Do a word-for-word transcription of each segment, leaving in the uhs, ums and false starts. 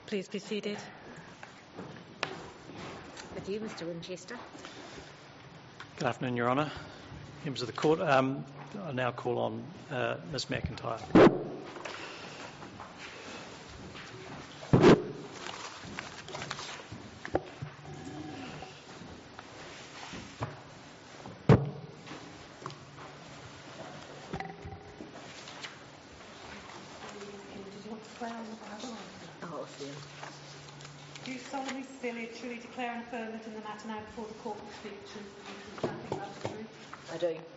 Please be seated. With you, Mr Winchester. Good afternoon, Your Honour. Members of the Court, um, I now call on uh, Miz McIntyre. Do you solemnly, sincerely, truly declare and affirm that in the matter now before the court will speak the truth, the truth, nothing but the truth? I do.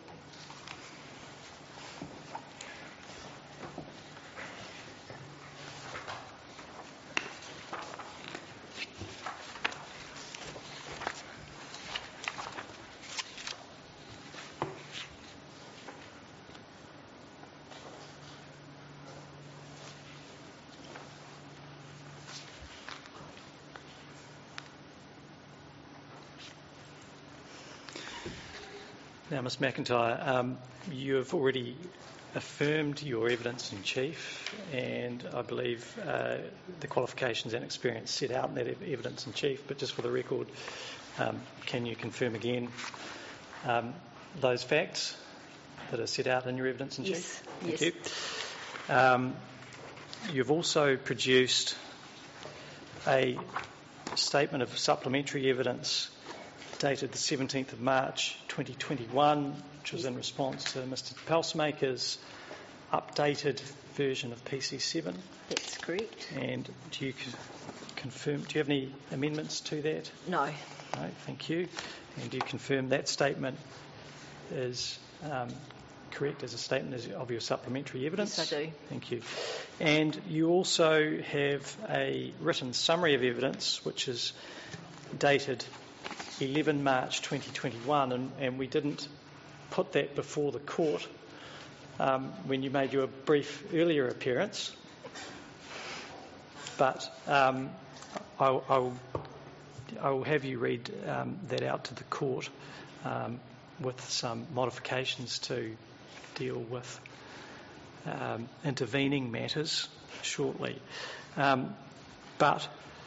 Now, Miz McIntyre, um, you have already affirmed your evidence in chief, and I believe uh, the qualifications and experience set out in that evidence in chief, but just for the record, um, can you confirm again um, those facts that are set out in your evidence in yes. chief? Thank yes. you. Um, you've also produced a statement of supplementary evidence dated the seventeenth of March twenty twenty-one, which was in response to Mr Pelsmaker's updated version of P C seven. That's correct. And do you c- confirm, do you have any amendments to that? No. No, thank you. And do you confirm that statement is um, correct as a statement of your supplementary evidence? Yes, I do. Thank you. And you also have a written summary of evidence, which is dated eleven March twenty twenty-one, and, and we didn't put that before the court um, when you made your brief earlier appearance, but um, I'll, I'll, I'll have you read um, that out to the court um, with some modifications to deal with um, intervening matters shortly. Um, but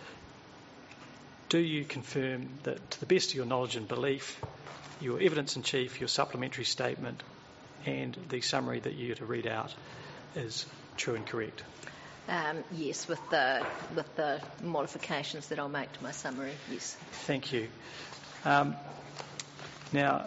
do you confirm that, to the best of your knowledge and belief, your evidence in chief, your supplementary statement, and the summary that you're to read out is true and correct? Um, yes, with the with the modifications that I'll make to my summary. Yes. Thank you. Um, now,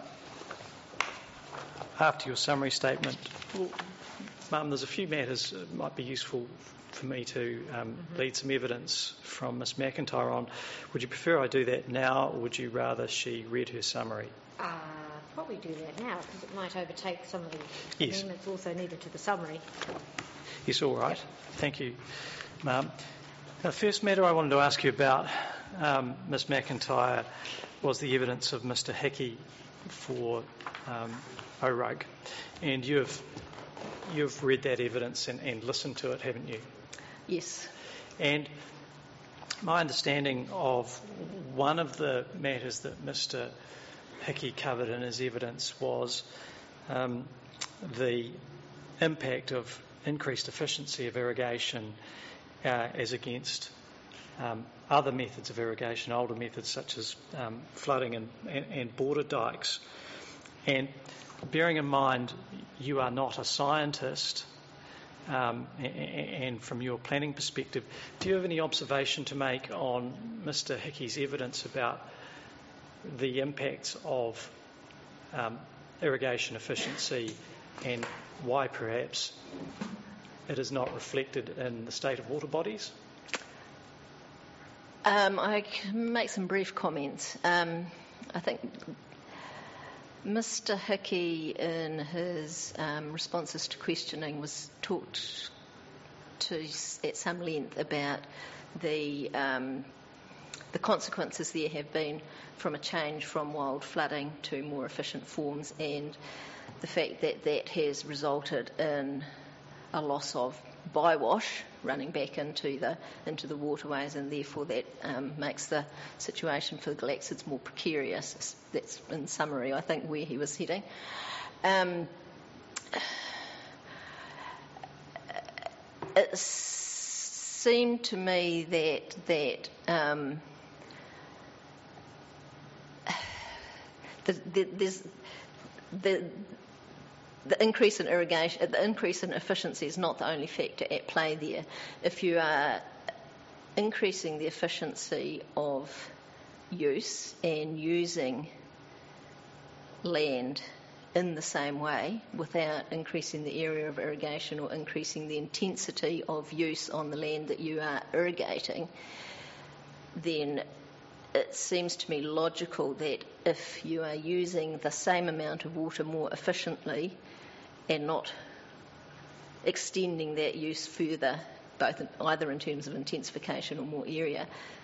after your summary statement, well, Mum, there's a few matters that might be useful for me to um, mm-hmm. lead some evidence from Miz McIntyre on. Would you prefer I do that now, or would you rather she read her summary? Uh, probably do that now, because it might overtake some of the yes. amendments also needed to the summary. Yes, all right. Thank you, Ma'am. The first matter I wanted to ask you about, um, Miz McIntyre, was the evidence of Mr Hickey for um, O R U G, and you've you've read that evidence and, and listened to it, haven't you? Yes. And my understanding of one of the matters that Mr Hickey covered in his evidence was um, the impact of increased efficiency of irrigation uh, as against um, other methods of irrigation, older methods such as um, flooding and, and, and border dikes. And bearing in mind you are not a scientist, um, and from your planning perspective, do you have any observation to make on Mr Hickey's evidence about the impacts of um, irrigation efficiency and why perhaps it is not reflected in the state of water bodies? Um, I can make some brief comments. Um, I think Mr Hickey, in his um, responses to questioning, was talked to at some length about the um, the consequences there have been from a change from wild flooding to more efficient forms, and the fact that that has resulted in a loss of bywash running back into the into the waterways, and therefore that um, makes the situation for the galaxids more precarious. That's, in summary, I think, where he was heading. Um, seemed to me that that um, the, the, there's the the increase in irrigation, the increase in efficiency is not the only factor at play there. If you are increasing the efficiency of use and using land in the same way without increasing the area of irrigation or increasing the intensity of use on the land that you are irrigating, then it seems to me logical that if you are using the same amount of water more efficiently and not extending that use further, both in, either in terms of intensification or more area,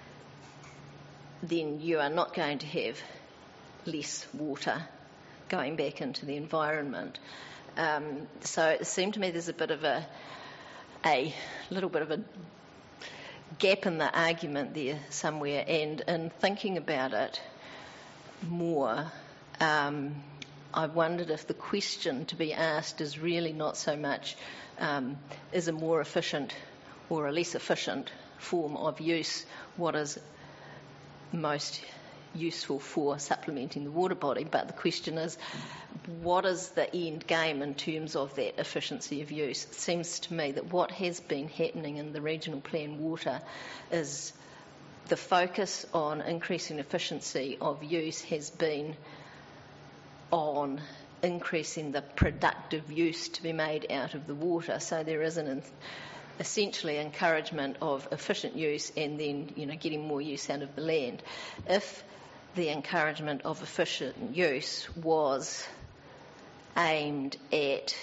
then you are not going to have less water going back into the environment. Um, so it seemed to me there's a bit of a, a little bit of a gap in the argument there somewhere, and in thinking about it more, um, I wondered if the question to be asked is really not so much um, is a more efficient or a less efficient form of use what is most useful for supplementing the water body, but the question is what is the end game in terms of that efficiency of use? It seems to me that what has been happening in the regional plan water is the focus on increasing efficiency of use has been on increasing the productive use to be made out of the water. So there is an essentially encouragement of efficient use and then, you know, getting more use out of the land. If the encouragement of efficient use was aimed at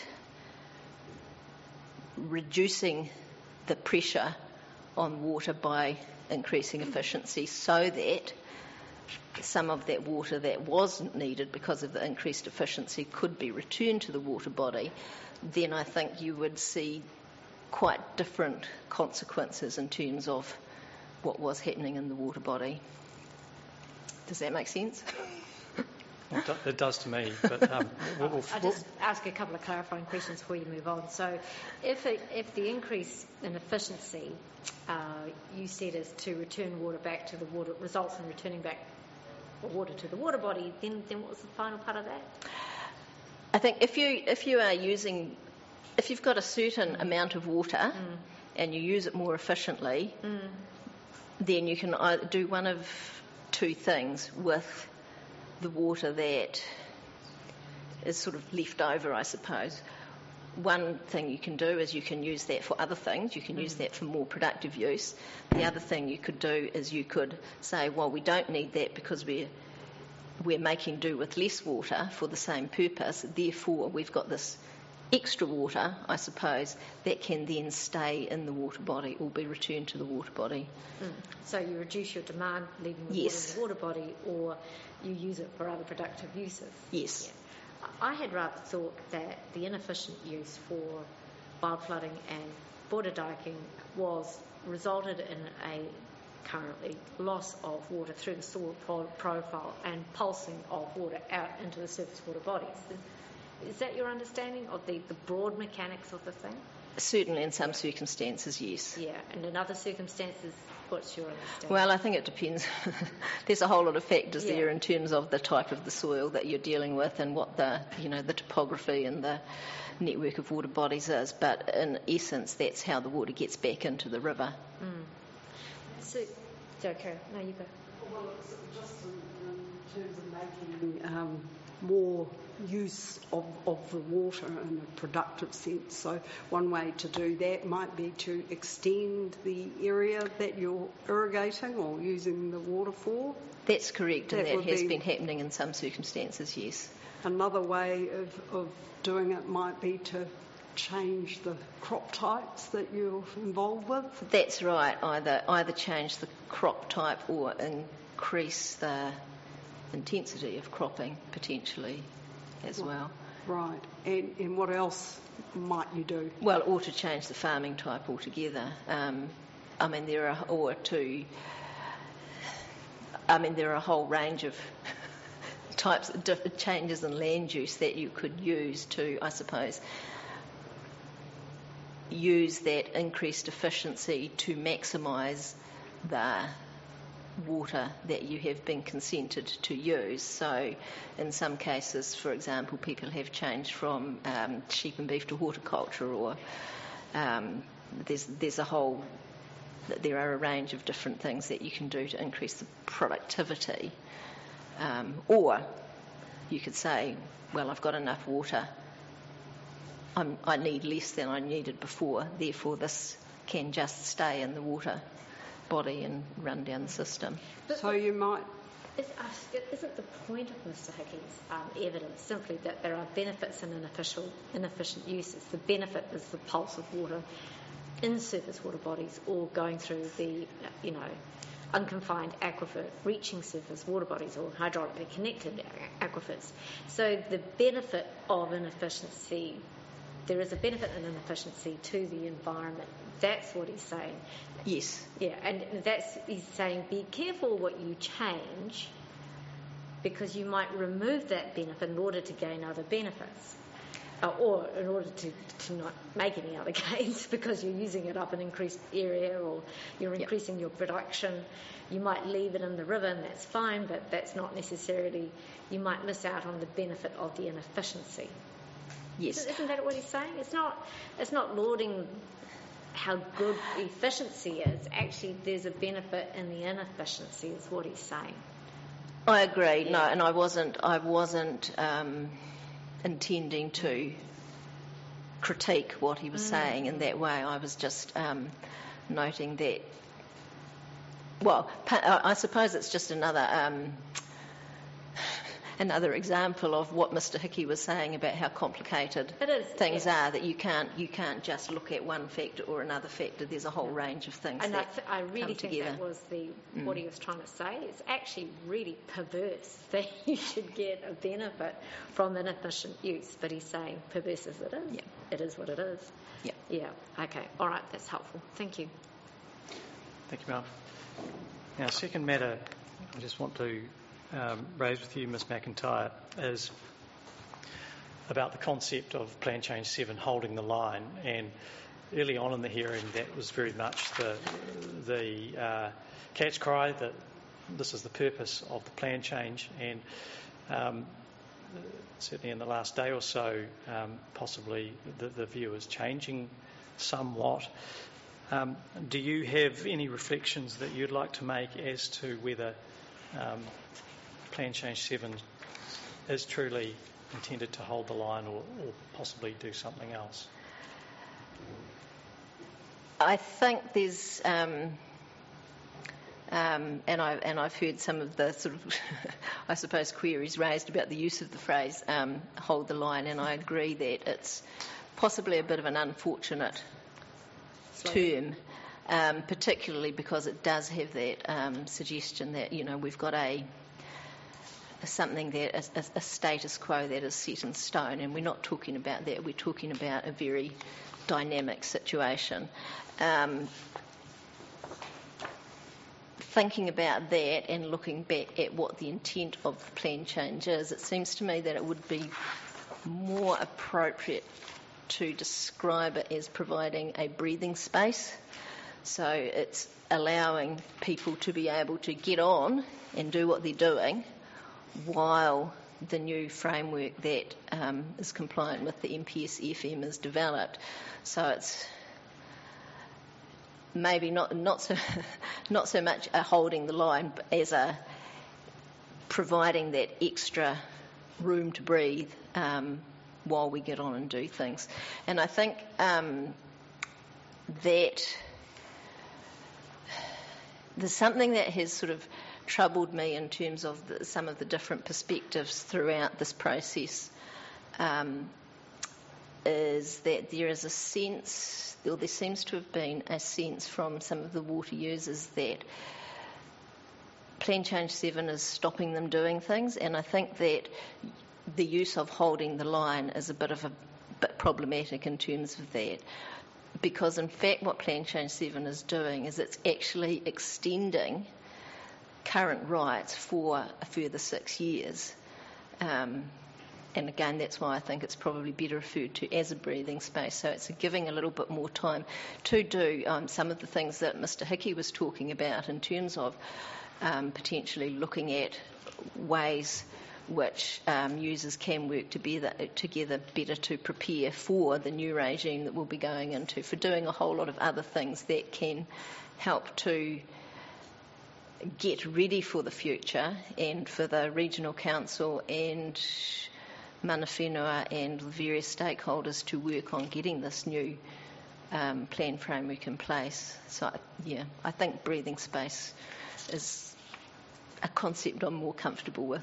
reducing the pressure on water by increasing efficiency so that some of that water that wasn't needed because of the increased efficiency could be returned to the water body, then I think you would see quite different consequences in terms of what was happening in the water body. Does that make sense? It do- it does to me, but um, we'll, we'll, I'll just ask a couple of clarifying questions before you move on. So if it, if the increase in efficiency uh, you said is to return water back to the water, results in returning back water to the water body, then, then what was the final part of that? I think if you if you are using, if you've got a certain mm. amount of water mm. and you use it more efficiently, mm. then you can either do one of two things with the water that is sort of left over, I suppose. One thing you can do is you can use that for other things. You can mm. use that for more productive use. The other thing you could do is you could say, well, we don't need that because we're we're making do with less water for the same purpose. Therefore, we've got this extra water, I suppose, that can then stay in the water body or be returned to the water body. Mm. So you reduce your demand leaving the yes. water in the water body, or you use it for other productive uses. Yes. Yeah. I had rather thought that the inefficient use for wild flooding and border diking was resulted in a currently loss of water through the soil pro- profile and pulsing of water out into the surface water bodies. Is, is that your understanding of the, the broad mechanics of the thing? Certainly in some circumstances, yes. Yeah, and in other circumstances, what's your understanding? Well, I think it depends. There's a whole lot of factors yeah. there in terms of the type of the soil that you're dealing with and what the, you know, the topography and the network of water bodies is. But in essence, that's how the water gets back into the river. Mm. So, sorry, Carol, no, you go. Well, it's just in, in terms of making um, more use of, of the water in a productive sense. So one way to do that might be to extend the area that you're irrigating or using the water for. That's correct, that and that has be been happening in some circumstances, yes. Another way of, of doing it might be to change the crop types that you're involved with. That's right, either either change the crop type or increase the intensity of cropping potentially as well. Right, and, and what else might you do? Well, or to change the farming type altogether. Um, I mean, there are, or to, I mean, there are a whole range of types of different changes in land use that you could use to, I suppose, use that increased efficiency to maximise the water that you have been consented to use. So in some cases, for example, people have changed from um, sheep and beef to horticulture, or um, there's, there's a whole, there are a range of different things that you can do to increase the productivity. Um, or you could say, well, I've got enough water, I'm, I need less than I needed before, therefore this can just stay in the water body and run down the system. So you might... Is, uh, isn't the point of Mr Hickey's um, evidence simply that there are benefits in inefficient, inefficient uses? The benefit is the pulse of water in surface water bodies, or going through the, you know, unconfined aquifer reaching surface water bodies, or hydraulically connected aquifers. So the benefit of inefficiency, there is a benefit in inefficiency to the environment. That's what he's saying. Yes. Yeah, and that's, he's saying be careful what you change, because you might remove that benefit in order to gain other benefits. Uh, or in order to, to not make any other gains, because you're using it up an increased area, or you're increasing yep. your production. You might leave it in the river, and that's fine, but that's not necessarily, you might miss out on the benefit of the inefficiency. Yes. Isn't that what he's saying? It's not, it's not lauding how good efficiency is. Actually, there's a benefit in the inefficiency, is what he's saying. I agree. Yeah. No, and I wasn't, I wasn't, um, intending to critique what he was mm. saying in that way. I was just um, noting that, well, I suppose it's just another um, another example of what Mr Hickey was saying about how complicated it is, things yeah. are, that you can't you can't just look at one factor or another factor. There's a whole yeah. range of things and that I, th- I really come think together. that was the mm. what he was trying to say. It's actually really perverse that you should get a benefit from inefficient use, but he's saying perverse as it is. Yeah. It is what it is. Yeah. Yeah. Okay. All right. That's helpful. Thank you. Thank you, Mel. Now, second matter I just want to um, raise with you, Miz McIntyre, is about the concept of Plan Change seven, holding the line. And early on in the hearing, that was very much the, the uh, cat's cry that this is the purpose of the plan change. And um, certainly in the last day or so, um, possibly the, the view is changing somewhat. Um, do you have any reflections that you'd like to make as to whether um, Plan Change seven is truly intended to hold the line, or, or possibly do something else? I think there's, um, um, and I and I've heard some of the sort of, I suppose, queries raised about the use of the phrase um, "hold the line," and I agree that it's possibly a bit of an unfortunate term, um, particularly because it does have that um, suggestion that, you know, we've got a, a something that a, a status quo that is set in stone, and we're not talking about that. We're talking about a very dynamic situation. Um, thinking about that and looking back at what the intent of the plan change is, it seems to me that it would be more appropriate to describe it as providing a breathing space. So it's allowing people to be able to get on and do what they're doing while the new framework that um, is compliant with the M P S F M is developed. So it's maybe not not so not so much a holding the line, but as a providing that extra room to breathe um, while we get on and do things. And I think um, that there's something that has sort of troubled me in terms of the, some of the different perspectives throughout this process, um, is that there is a sense, or there seems to have been a sense from some of the water users that Plan Change seven is stopping them doing things, and I think that the use of holding the line is a bit of a bit problematic in terms of that, because in fact what Plan Change seven is doing is it's actually extending current rights for a further six years. Um, and again, that's why I think it's probably better referred to as a breathing space. So it's giving a little bit more time to do um, some of the things that Mr Hickey was talking about in terms of um, potentially looking at ways which um, users can work together, together better to prepare for the new regime that we'll be going into, for doing a whole lot of other things that can help to get ready for the future and for the regional council and mana whenua and the various stakeholders to work on getting this new um, plan framework in place. So, yeah, I think breathing space is a concept I'm more comfortable with.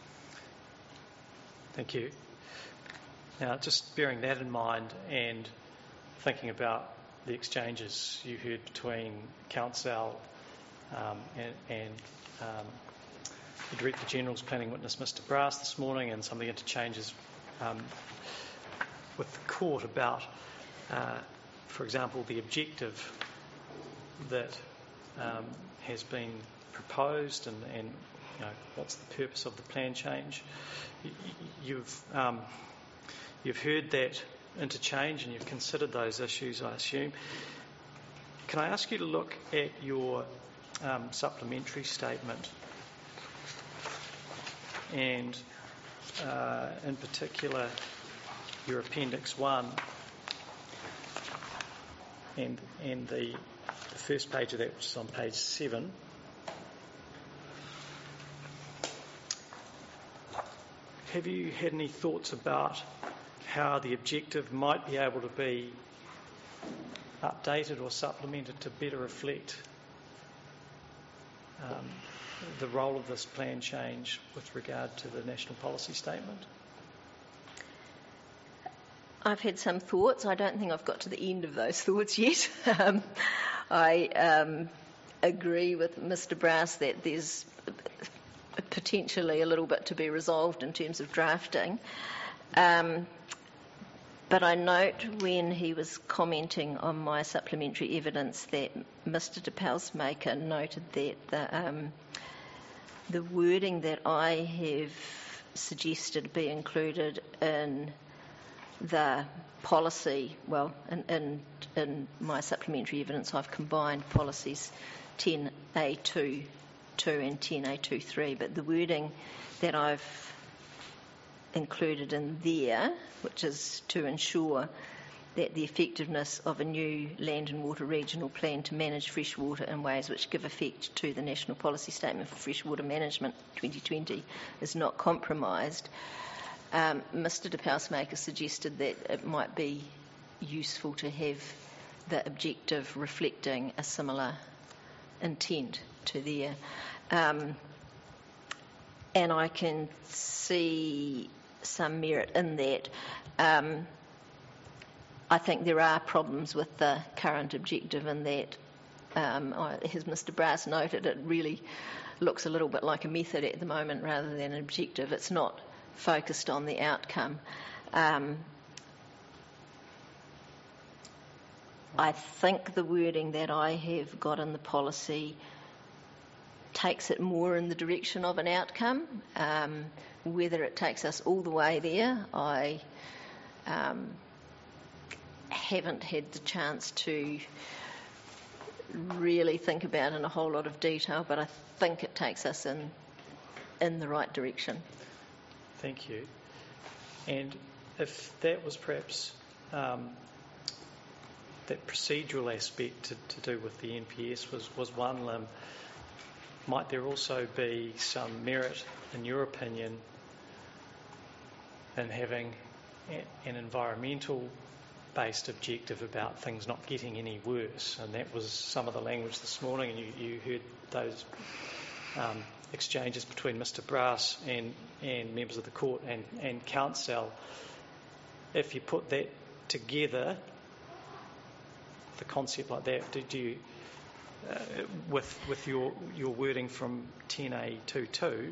Thank you. Now, just bearing that in mind and thinking about the exchanges you heard between Council um, and, and um, the Director General's planning witness, Mister Brass, this morning, and some of the interchanges um, with the court about, uh, for example, the objective that um, has been proposed and, and you know, what's the purpose of the plan change. You've um, you've heard that interchange and you've considered those issues, I assume. Can I ask you to look at your um, supplementary statement and uh, in particular your Appendix one and, and the, the first page of that, which is on page seven. Have you had any thoughts about how the objective might be able to be updated or supplemented to better reflect um, the role of this plan change with regard to the national policy statement? I've had some thoughts. I don't think I've got to the end of those thoughts yet. um, I um, agree with Mister Brass that there's potentially a little bit to be resolved in terms of drafting. Um, but I note when he was commenting on my supplementary evidence that Mister de Pelsmaker noted that the, um, the wording that I have suggested be included in the policy, well, in, in, in my supplementary evidence I've combined policies ten A two two and ten A two three, but the wording that I've included in there, which is to ensure that the effectiveness of a new land and water regional plan to manage fresh water in ways which give effect to the National Policy Statement for Freshwater Management twenty twenty is not compromised. Um, Mister de Pelsmaker suggested that it might be useful to have the objective reflecting a similar intent to there. Um, and I can see some merit in that. Um, I think there are problems with the current objective in that, um, as Mister Brass noted, it really looks a little bit like a method at the moment rather than an objective. It's not focused on the outcome. Um, I think the wording that I have got in the policy takes it more in the direction of an outcome. Um, whether it takes us all the way there, I um, haven't had the chance to really think about in a whole lot of detail, but I think it takes us in in the right direction. Thank you. And if that was perhaps um, that procedural aspect to, to do with the N P S was, was one limb, might there also be some merit, in your opinion, in having a, an environmental-based objective about things not getting any worse? And that was some of the language this morning, and you, you heard those um, exchanges between Mister Brass and, and members of the court and, and council. If you put that together, the concept like that, do, do you, uh, with with your your wording from ten A two two,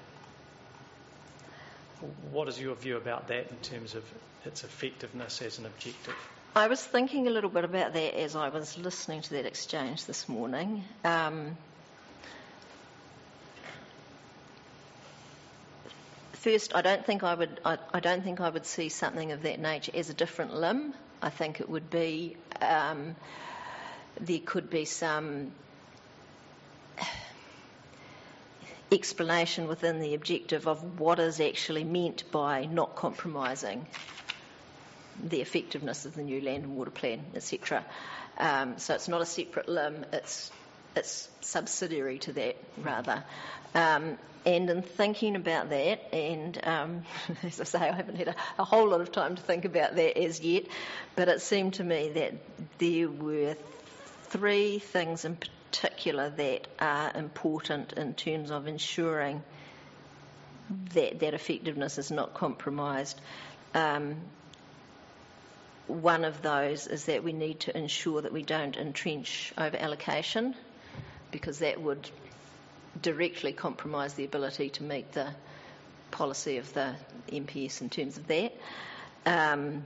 what is your view about that in terms of its effectiveness as an objective? I was thinking a little bit about that as I was listening to that exchange this morning. Um, first, I don't think I would. I, I don't think I would see something of that nature as a different limb. I think it would be. Um, there could be some explanation within the objective of what is actually meant by not compromising the effectiveness of the new land and water plan, et cetera. Um, so it's not a separate limb, it's it's subsidiary to that, rather. Um, and in thinking about that, and um, as I say, I haven't had a, a whole lot of time to think about that as yet, but it seemed to me that there were three things in particular that are important in terms of ensuring that that effectiveness is not compromised. Um, one of those is that we need to ensure that we don't entrench over allocation, because that would directly compromise the ability to meet the policy of the M P S in terms of that. Um,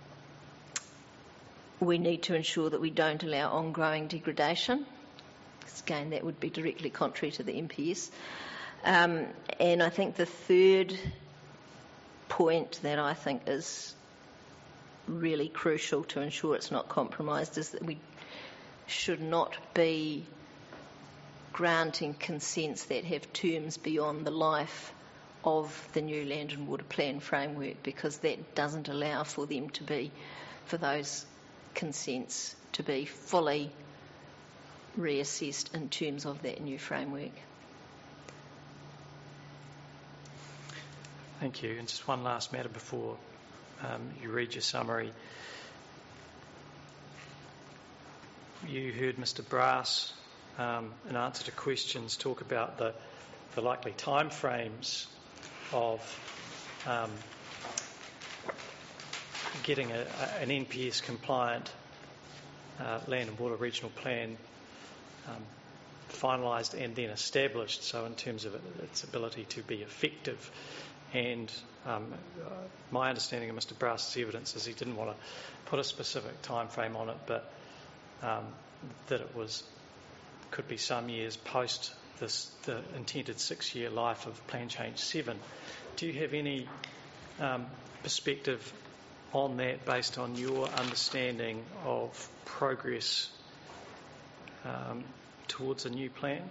we need to ensure that we don't allow ongoing degradation. Again, that would be directly contrary to the M P S. Um, and I think the third point that I think is really crucial to ensure it's not compromised is that we should not be granting consents that have terms beyond the life of the new land and water plan framework, because that doesn't allow for them to be, for those consents to be fully reassessed in terms of that new framework. Thank you. And just one last matter before um, you read your summary. You heard Mister Brass, um, in answer to questions, talk about the, the likely timeframes of um, getting a, a, an N P S compliant uh, land and water regional plan um, finalised and then established, so in terms of its ability to be effective. And um, uh, my understanding of Mister Brass's evidence is he didn't want to put a specific time frame on it, but um, that it was could be some years post this the intended six-year life of Plan Change seven. Do you have any um, perspective on that based on your understanding of progress um, towards a new plan?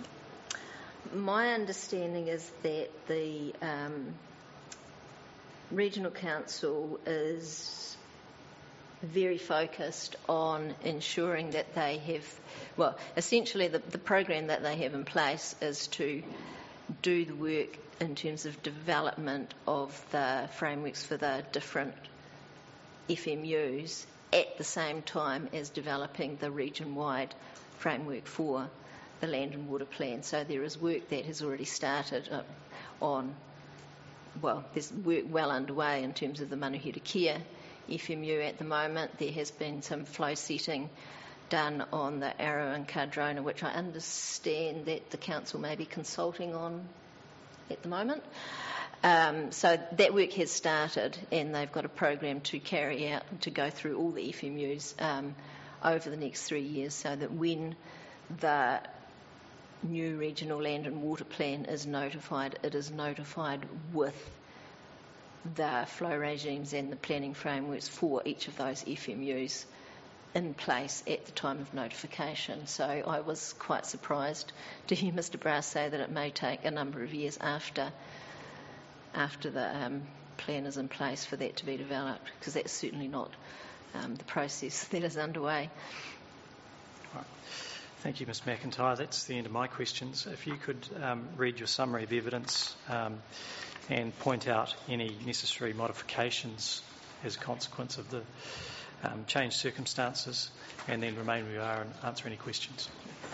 My understanding is that the um, Regional Council is very focused on ensuring that they have, well, essentially the, the program that they have in place is to do the work in terms of development of the frameworks for the different F M Us at the same time as developing the region-wide framework for the land and water plan. So there is work that has already started uh, on, well, there's work well underway in terms of the Manuhira Kia F M U at the moment. There has been some flow setting done on the Arrow and Cardrona, which I understand that the council may be consulting on at the moment. Um, so that work has started, and they've got a program to carry out to go through all the F M Us um, over the next three years, so that when the new regional land and water plan is notified, it is notified with the flow regimes and the planning frameworks for each of those F M Us in place at the time of notification. So I was quite surprised to hear Mister Brass say that it may take a number of years after after the um, plan is in place for that to be developed, because that's certainly not um, the process that is underway. Right. Thank you, Miz McIntyre. That's the end of my questions. If you could um, read your summary of evidence um, and point out any necessary modifications as a consequence of the um, changed circumstances, and then remain where you are and answer any questions.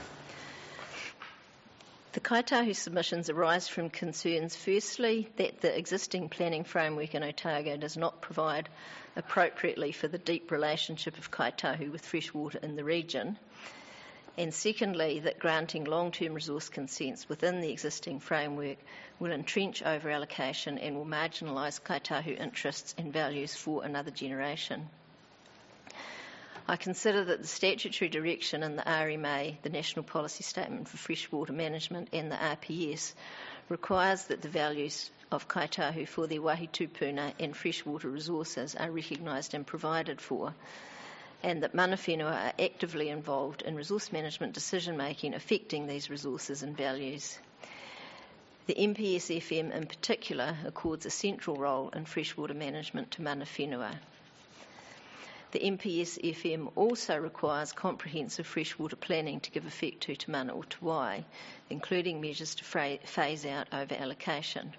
The Kaitahu submissions arise from concerns, firstly, that the existing planning framework in Otago does not provide appropriately for the deep relationship of Kaitahu with fresh water in the region, and secondly, that granting long-term resource consents within the existing framework will entrench over allocation and will marginalise Kaitahu interests and values for another generation. I consider that the statutory direction in the R M A, the National Policy Statement for Freshwater Management, and the R P S requires that the values of Kaitahu for their wahi tupuna and freshwater resources are recognised and provided for, and that mana whenua are actively involved in resource management decision-making affecting these resources and values. The M P S F M in particular accords a central role in freshwater management to mana whenua. The M P S F M also requires comprehensive freshwater planning to give effect to Te Mana o Te Wai, including measures to phase out over-allocation.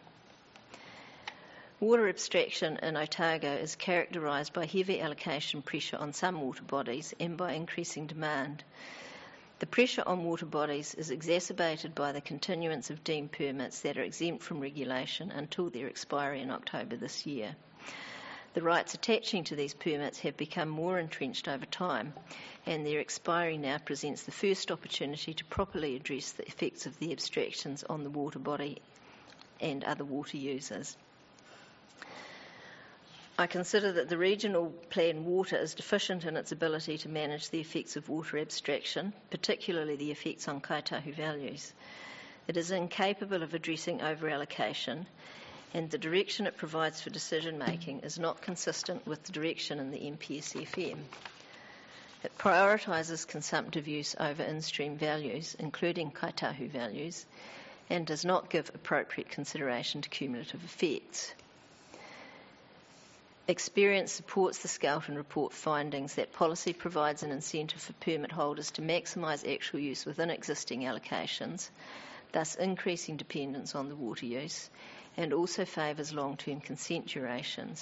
Water abstraction in Otago is characterised by heavy allocation pressure on some water bodies and by increasing demand. The pressure on water bodies is exacerbated by the continuance of deemed permits that are exempt from regulation until their expiry in October this year. The rights attaching to these permits have become more entrenched over time, and their expiry now presents the first opportunity to properly address the effects of the abstractions on the water body and other water users. I consider that the regional plan water is deficient in its ability to manage the effects of water abstraction, particularly the effects on Kaitahu values. It is incapable of addressing over-allocation, and the direction it provides for decision-making is not consistent with the direction in the M P S F M. It prioritises consumptive use over in-stream values, including Kaitahu values, and does not give appropriate consideration to cumulative effects. Experience supports the Skelton Report findings that policy provides an incentive for permit holders to maximise actual use within existing allocations, thus increasing dependence on the water use, and also favours long-term consent durations.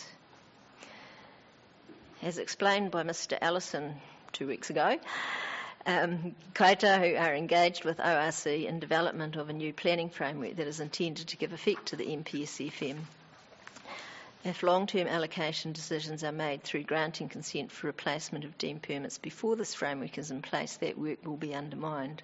As explained by Mr Allison two weeks ago, um, Kaitahu are engaged with O R C in development of a new planning framework that is intended to give effect to the M P S F M. If long-term allocation decisions are made through granting consent for replacement of deemed permits before this framework is in place, that work will be undermined.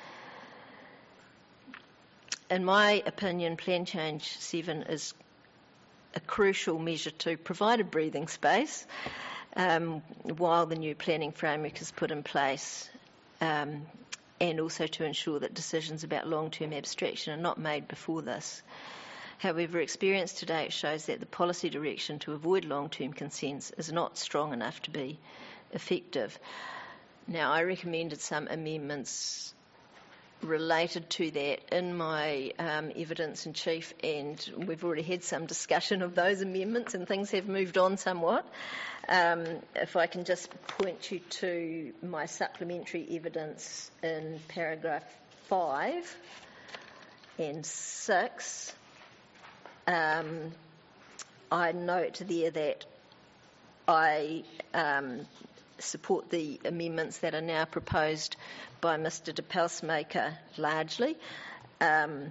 In my opinion, Plan Change seven is a crucial measure to provide a breathing space um, while the new planning framework is put in place, um, and also to ensure that decisions about long-term abstraction are not made before this. However, experience to date shows that the policy direction to avoid long-term consents is not strong enough to be effective. Now, I recommended some amendments related to that in my um, evidence in chief, and we've already had some discussion of those amendments and things have moved on somewhat. Um, if I can just point you to my supplementary evidence in paragraph five and six. Um, I note there that I um, support the amendments that are now proposed by Mr de Pelsmaker largely. Um,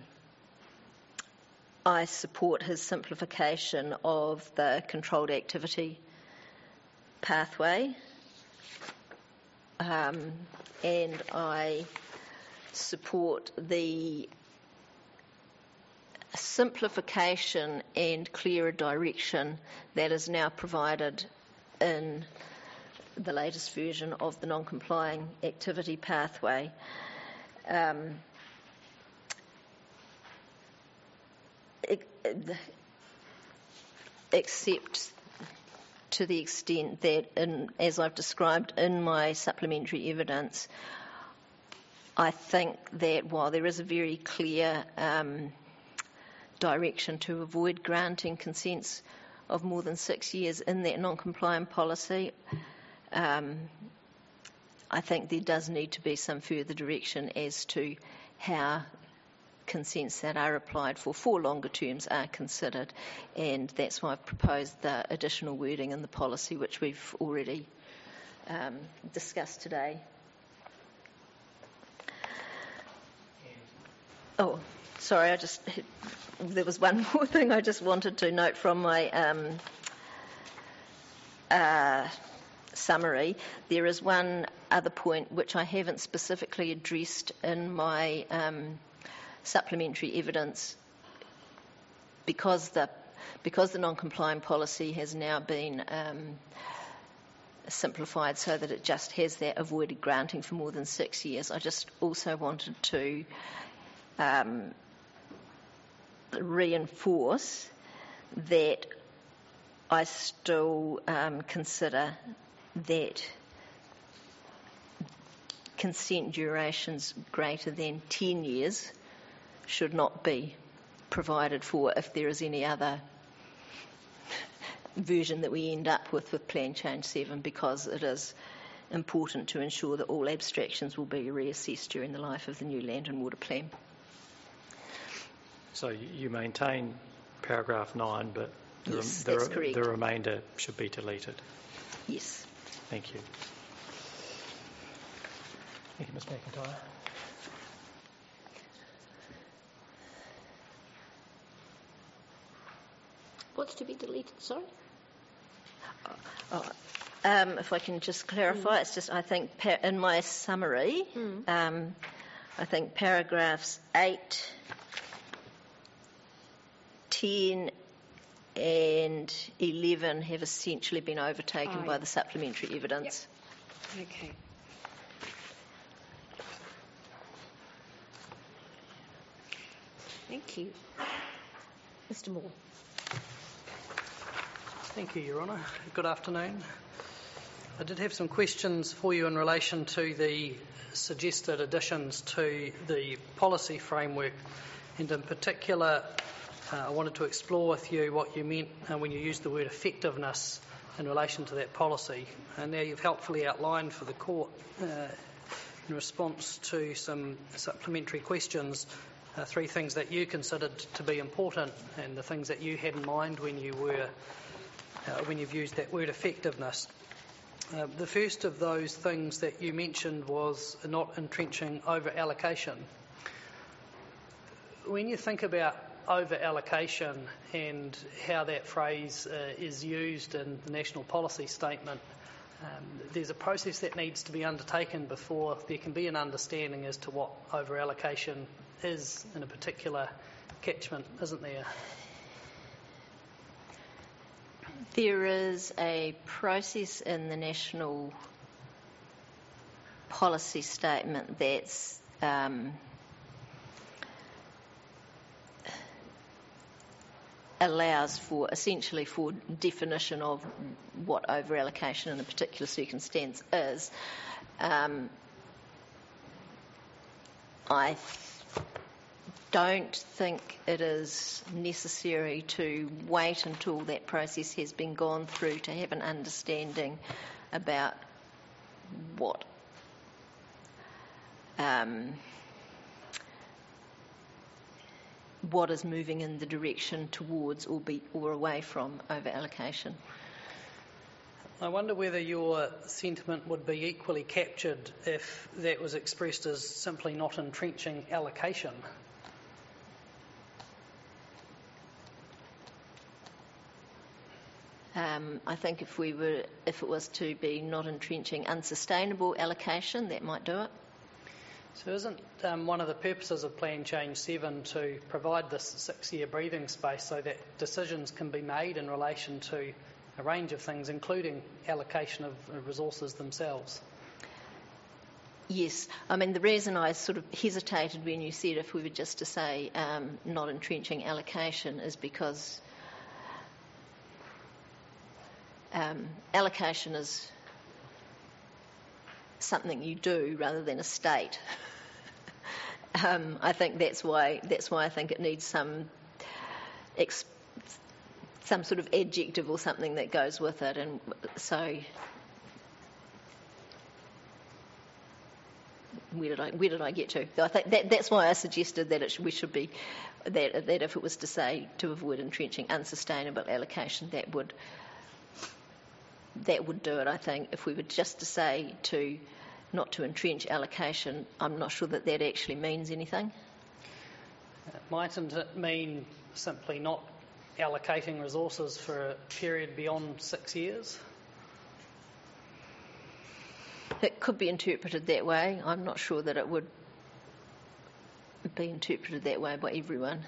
I support his simplification of the controlled activity pathway, um, and I support the simplification and clearer direction that is now provided in the latest version of the non-complying activity pathway. Um, except to the extent that, in, as I've described in my supplementary evidence, I think that while there is a very clear um, direction to avoid granting consents of more than six years in that non-compliant policy, um, I think there does need to be some further direction as to how consents that are applied for for longer terms are considered, and that's why I've proposed the additional wording in the policy which we've already um, discussed today. Oh, sorry, I just, there was one more thing I just wanted to note from my um, uh, summary. There is one other point which I haven't specifically addressed in my um, supplementary evidence, because the because the non-compliant policy has now been um, simplified so that it just has that avoided granting for more than six years. I just also wanted to um, reinforce that I still um, consider that consent durations greater than ten years should not be provided for if there is any other version that we end up with with Plan Change seven, because it is important to ensure that all abstractions will be reassessed during the life of the new land and water plan. So you maintain paragraph nine, but the, Yes, rem- that's the, correct. the remainder should be deleted. Yes. Thank you. Thank you, Miz McIntyre. What's to be deleted, sorry? Oh, um, if I can just clarify, it's just I think par- in my summary, Mm. um, I think paragraphs eight, ten and eleven have essentially been overtaken Oh, by yeah. the supplementary evidence. Okay. Thank you. Mister Moore. Thank you, Your Honour. Good afternoon. I did have some questions for you in relation to the suggested additions to the policy framework, and in particular, uh, I wanted to explore with you what you meant uh, when you used the word effectiveness in relation to that policy. And now you've helpfully outlined for the court, uh, in response to some supplementary questions, uh, three things that you considered to be important and the things that you had in mind when you were Uh, when you've used that word effectiveness. Uh, the first of those things that you mentioned was not entrenching over-allocation. When you think about over-allocation and how that phrase uh, is used in the National Policy Statement, um, there's a process that needs to be undertaken before there can be an understanding as to what over-allocation is in a particular catchment, isn't there? There is a process in the National Policy Statement that's um, allows for essentially for definition of what over-allocation in a particular circumstance is. Um, I don't think it is necessary to wait until that process has been gone through to have an understanding about what um, what is moving in the direction towards or be or away from over-allocation. I wonder whether your sentiment would be equally captured if that was expressed as simply not entrenching allocation. Um, I think if we were, if it was to be not entrenching unsustainable allocation, that might do it. So isn't um, one of the purposes of Plan Change seven to provide this six-year breathing space so that decisions can be made in relation to a range of things, including allocation of resources themselves? Yes. I mean, the reason I sort of hesitated when you said if we were just to say um, not entrenching allocation is because um, allocation is something you do rather than a state. um, I think that's why that's why I think it needs some ex- some sort of adjective or something that goes with it, and so where did I where did I get to? I think that that's why I suggested that it should, we should be that that if it was to say to avoid entrenching unsustainable allocation, that would. That would do it, I think. If we were just to say to not to entrench allocation, I'm not sure that that actually means anything. Uh, mightn't it mean simply not allocating resources for a period beyond six years? It could be interpreted that way. I'm not sure that it would be interpreted that way by everyone.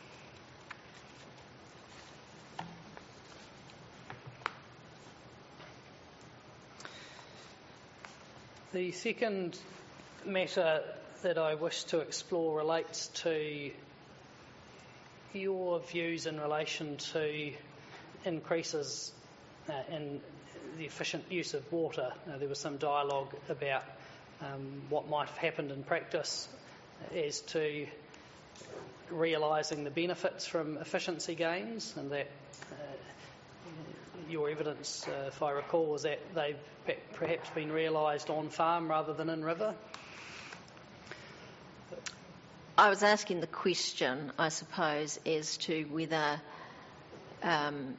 The second matter that I wish to explore relates to your views in relation to increases uh, in the efficient use of water. Uh, there was some dialogue about um, what might have happened in practice as to realising the benefits from efficiency gains, and that uh, your evidence, uh, if I recall, was that they've perhaps been realised on farm rather than in river. I was asking the question, I suppose, as to whether um,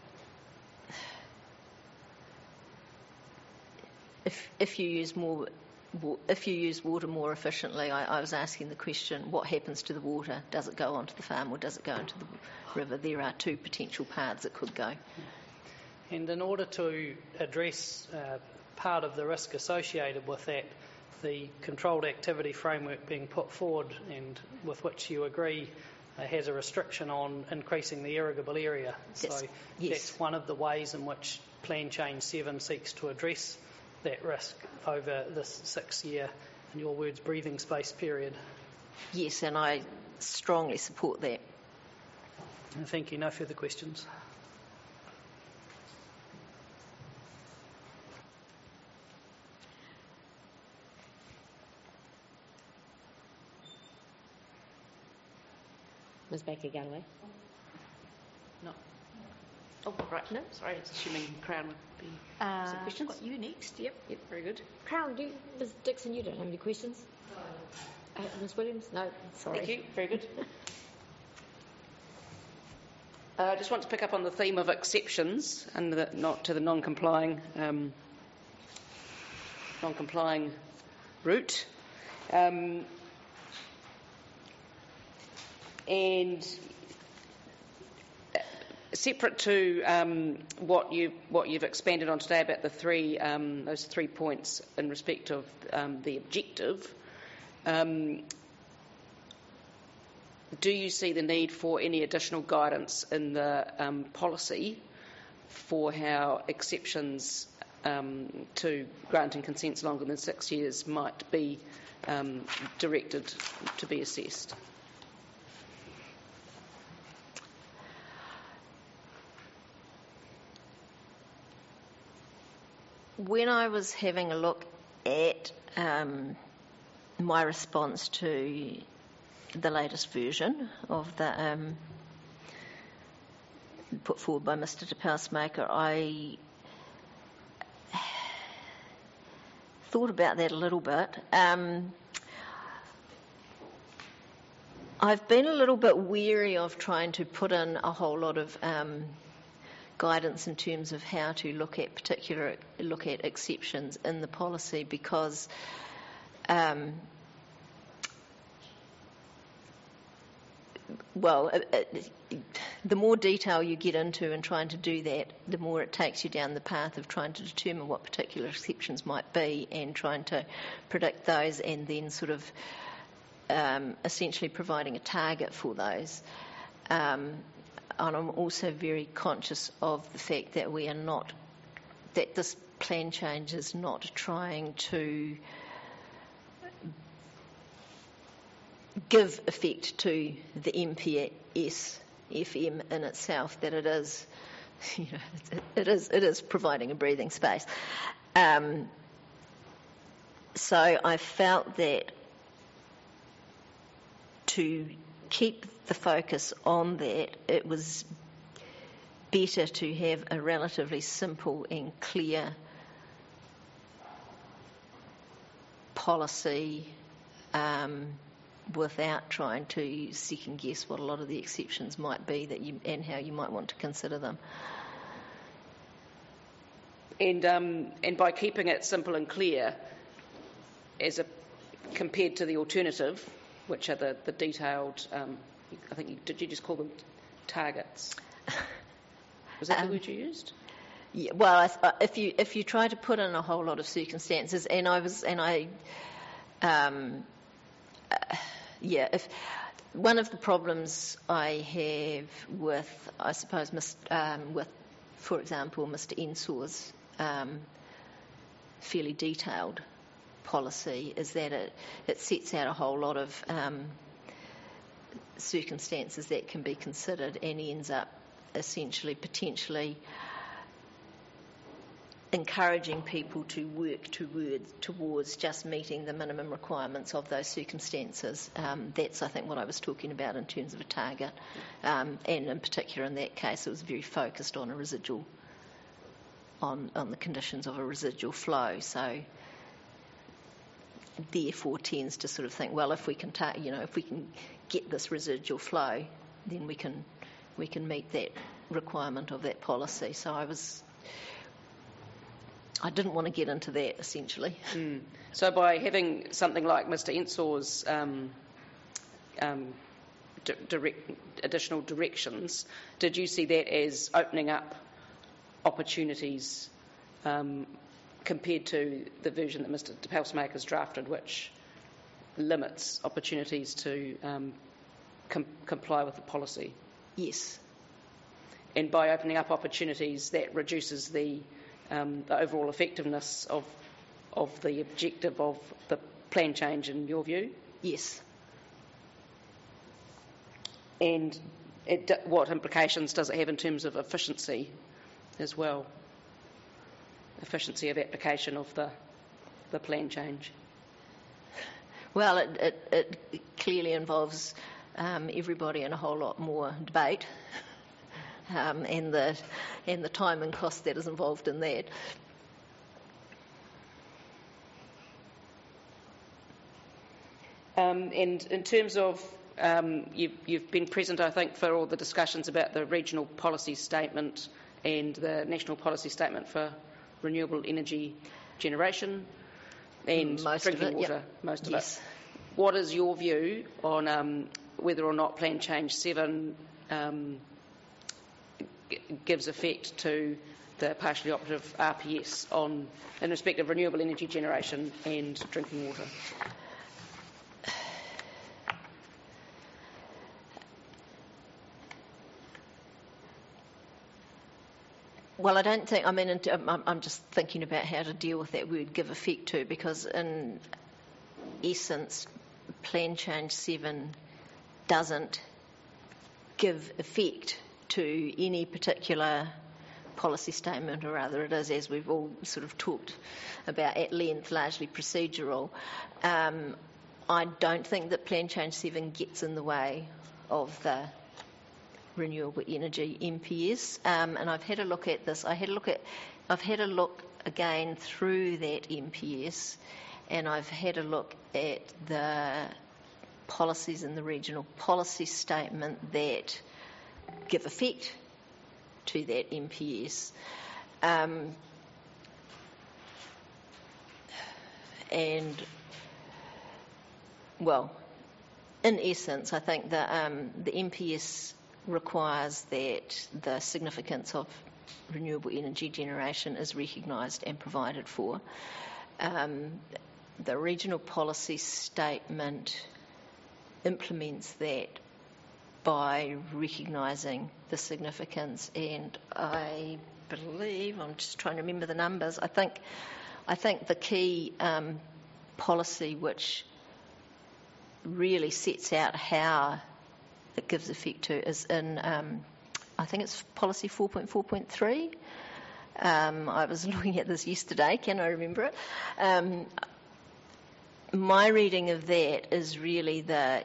if if you use more if you use water more efficiently, I, I was asking the question: what happens to the water? Does it go onto the farm or does it go into the river? There are two potential paths it could go. And in order to address uh, part of the risk associated with that, the controlled activity framework being put forward, and with which you agree, uh, has a restriction on increasing the irrigable area. That's, so yes. That's one of the ways in which Plan Change seven seeks to address that risk over this six-year, in your words, breathing space period. Yes, and I strongly support that. Thank you. No further questions. Miz Baker Galloway. No. Oh, right. No, sorry. I was assuming Crown would be Uh, some questions. got you next. Yep. Yep, very good. Crown, do you, Miz Dixon, you don't have any questions? No. Uh, Miz Williams? No. Sorry. Thank you. Very good. Uh, I just want to pick up on the theme of exceptions and the, not to the non-complying um, non-complying route. Um, and separate to um, what you what you've expanded on today about the three um, those three points in respect of um, the objective. Um, do you see the need for any additional guidance in the um, policy for how exceptions um, to granting consents longer than six years might be um, directed to be assessed? When I was having a look at um, my response to the latest version of the um, put forward by Mister De Pausemaker, I thought about that a little bit. Um, I've been a little bit weary of trying to put in a whole lot of um, guidance in terms of how to look at particular look at exceptions in the policy, because um, well, it, it, the more detail you get into in trying to do that, the more it takes you down the path of trying to determine what particular exceptions might be and trying to predict those, and then sort of um, essentially providing a target for those. Um, And I'm also very conscious of the fact that we are not, that this plan change is not trying to give effect to the M P S F M in itself, that it is, you know, it, it is it is providing a breathing space. Um, so I felt that to keep the focus on that, it was better to have a relatively simple and clear policy um, without trying to second guess what a lot of the exceptions might be that you, and how you might want to consider them. And um, and by keeping it simple and clear, as a compared to the alternative, which are the, the detailed, um, I think, you, did you just call them targets? Was that um, the word you used? Yeah, well, I, if you if you try to put in a whole lot of circumstances, and I was, and I, um, uh, yeah, if one of the problems I have with, I suppose, um, with, for example, Mister Ensor's um, fairly detailed policy is that it, it sets out a whole lot of um, circumstances that can be considered, and ends up essentially potentially encouraging people to work towards, towards just meeting the minimum requirements of those circumstances. Um, that's, I think, what I was talking about in terms of a target. Um, and in particular, in that case, it was very focused on a residual, on, on the conditions of a residual flow. So, therefore, tends to sort of think, well, if we can, ta- you know, if we can get this residual flow, then we can, we can meet that requirement of that policy. So I was. I didn't want to get into that, essentially. Mm. So by having something like Mister Ensor's um, um, di- direct, additional directions, did you see that as opening up opportunities um, compared to the version that Mister de Pelsmaker's drafted, which limits opportunities to um, com- comply with the policy? Yes. And by opening up opportunities, that reduces the Um, the overall effectiveness of of the objective of the plan change, in your view? Yes. And it, what implications does it have in terms of efficiency as well? Efficiency of application of the the plan change? Well, it, it, it clearly involves um, everybody in a whole lot more debate. Um, and the and the time and cost that is involved in that. Um, and in terms of, um, you've, you've been present, I think, for all the discussions about the regional policy statement and the national policy statement for renewable energy generation and most drinking of it, water, yep. most of yes. it. What is your view on um, whether or not Plan Change seven um, gives effect to the partially operative R P S on, in respect of renewable energy generation and drinking water? Well, I don't think, I mean, I'm, I'm just thinking about how to deal with that word give effect to, because in essence, Plan Change seven doesn't give effect to any particular policy statement, or rather it is, as we've all sort of talked about at length, largely procedural. Um, I don't think that Plan Change seven gets in the way of the renewable energy M P S, um, and I've had a look at this. I had a look at, I've had a look again through that M P S, and I've had a look at the policies in the regional policy statement that give effect to that M P S. Um, and, well, in essence, I think that um, the M P S requires that the significance of renewable energy generation is recognised and provided for. Um, the regional policy statement implements that by recognising the significance, and I believe, I'm just trying to remember the numbers, I think I think the key um, policy which really sets out how it gives effect to is in, um, I think it's policy four point four point three. Um, I was looking at this yesterday, can I remember it? Um, my reading of that is really the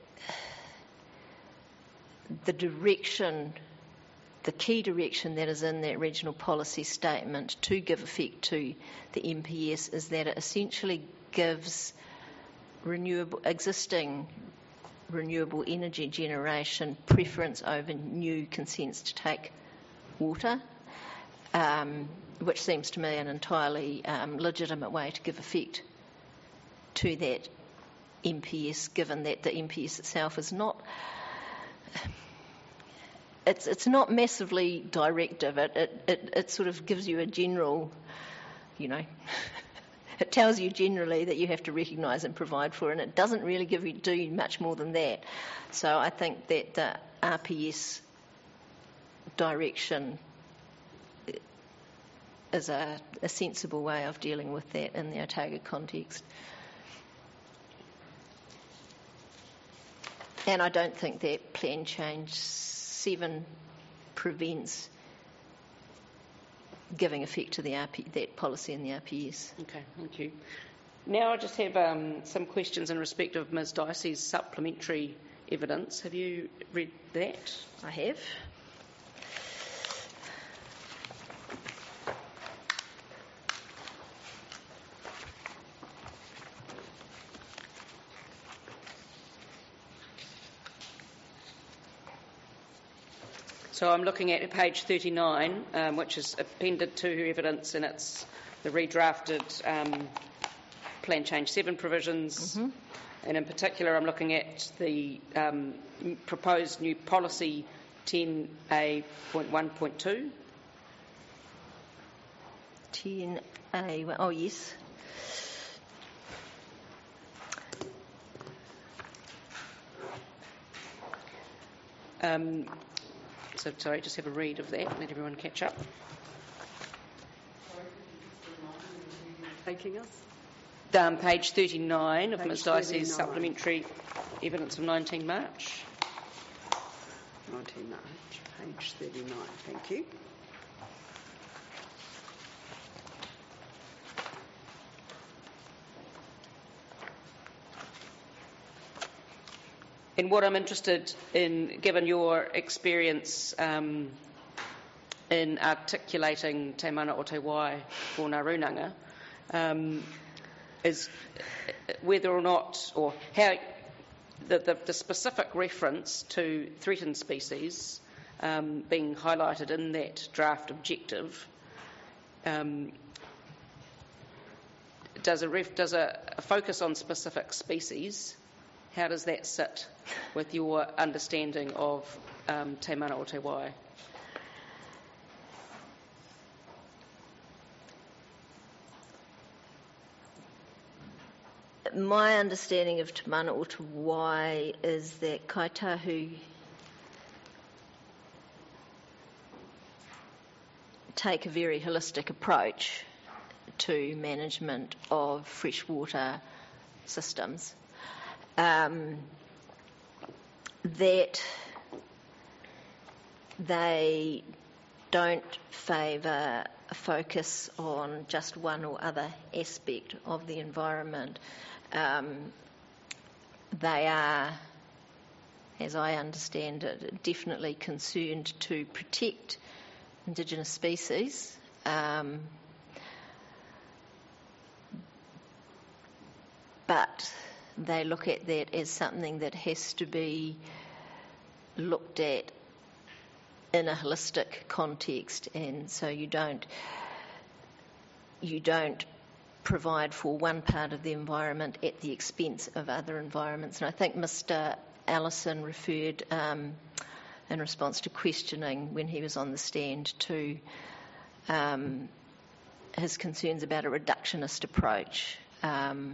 the direction, the key direction that is in that regional policy statement to give effect to the M P S is that it essentially gives renewable, existing renewable energy generation preference over new consents to take water, um, which seems to me an entirely um, legitimate way to give effect to that M P S, given that the M P S itself is not it's it's not massively directive. It it, it, it sort of gives you a general, you know, it tells you generally that you have to recognise and provide for, and it doesn't really give you do much more than that. So I think that the R P S direction is a, a sensible way of dealing with that in the Otago context. and I don't think that plan change seven prevents giving effect to the R P, that policy in the R P S. Okay, thank you. Now I just have um, some questions in respect of Ms Dicey's supplementary evidence. Have you read that? I have. So I'm looking at page thirty-nine, um, which is appended to her evidence, and it's the redrafted um, Plan Change seven provisions. Mm-hmm. And in particular, I'm looking at the um, proposed new policy ten A point one point two. ten A, oh yes. Um, so, sorry, just have a read of that, let everyone catch up. Taking us? Um, page thirty-nine of Page Ms Dicey's thirty-nine. supplementary evidence of nineteen March. nineteen March, page thirty-nine. Thank you. And what I'm interested in, given your experience um, in articulating Te Mana o Te Wai for Ngā Runanga, um, is whether or not, or how, the, the, the specific reference to threatened species um, being highlighted in that draft objective, um, does, a, ref, does a, a focus on specific species, how does that sit with your understanding of um, Te Mana o Te Wai? My understanding of Te Mana o Te Wai is that Kaitahu take a very holistic approach to management of freshwater systems. Um, that they don't favour a focus on just one or other aspect of the environment. Um, they are, as I understand it, definitely concerned to protect Indigenous species. Um, but they look at that as something that has to be looked at in a holistic context, and so you don't you don't provide for one part of the environment at the expense of other environments. And I think Mister Allison referred um, in response to questioning when he was on the stand to um, his concerns about a reductionist approach. Um,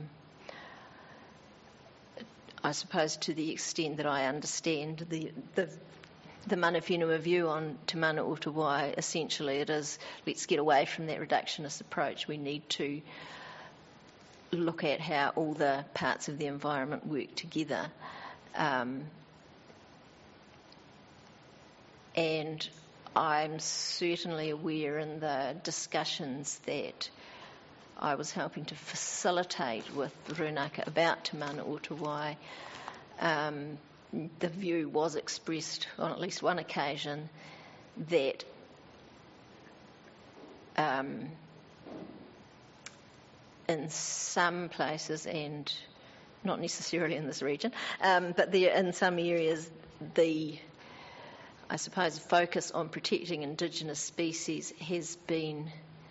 I suppose to the extent that I understand the the, the mana whenua view on Te Mana o Te Wai, essentially it is, let's get away from that reductionist approach. We need to look at how all the parts of the environment work together. Um, and I'm certainly aware in the discussions that I was helping to facilitate with Runaka about Te Mana o Te Wai, um, the view was expressed on at least one occasion that um, in some places, and not necessarily in this region, um, but there, in some areas, the, I suppose, focus on protecting Indigenous species has been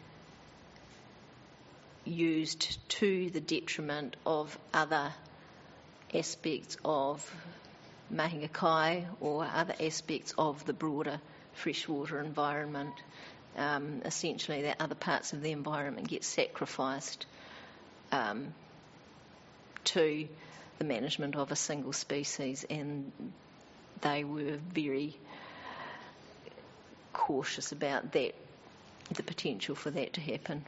used to the detriment of other aspects of mahinga kai or other aspects of the broader freshwater environment. Um, essentially, that other parts of the environment get sacrificed um, to the management of a single species, and they were very cautious about that, the potential for that to happen.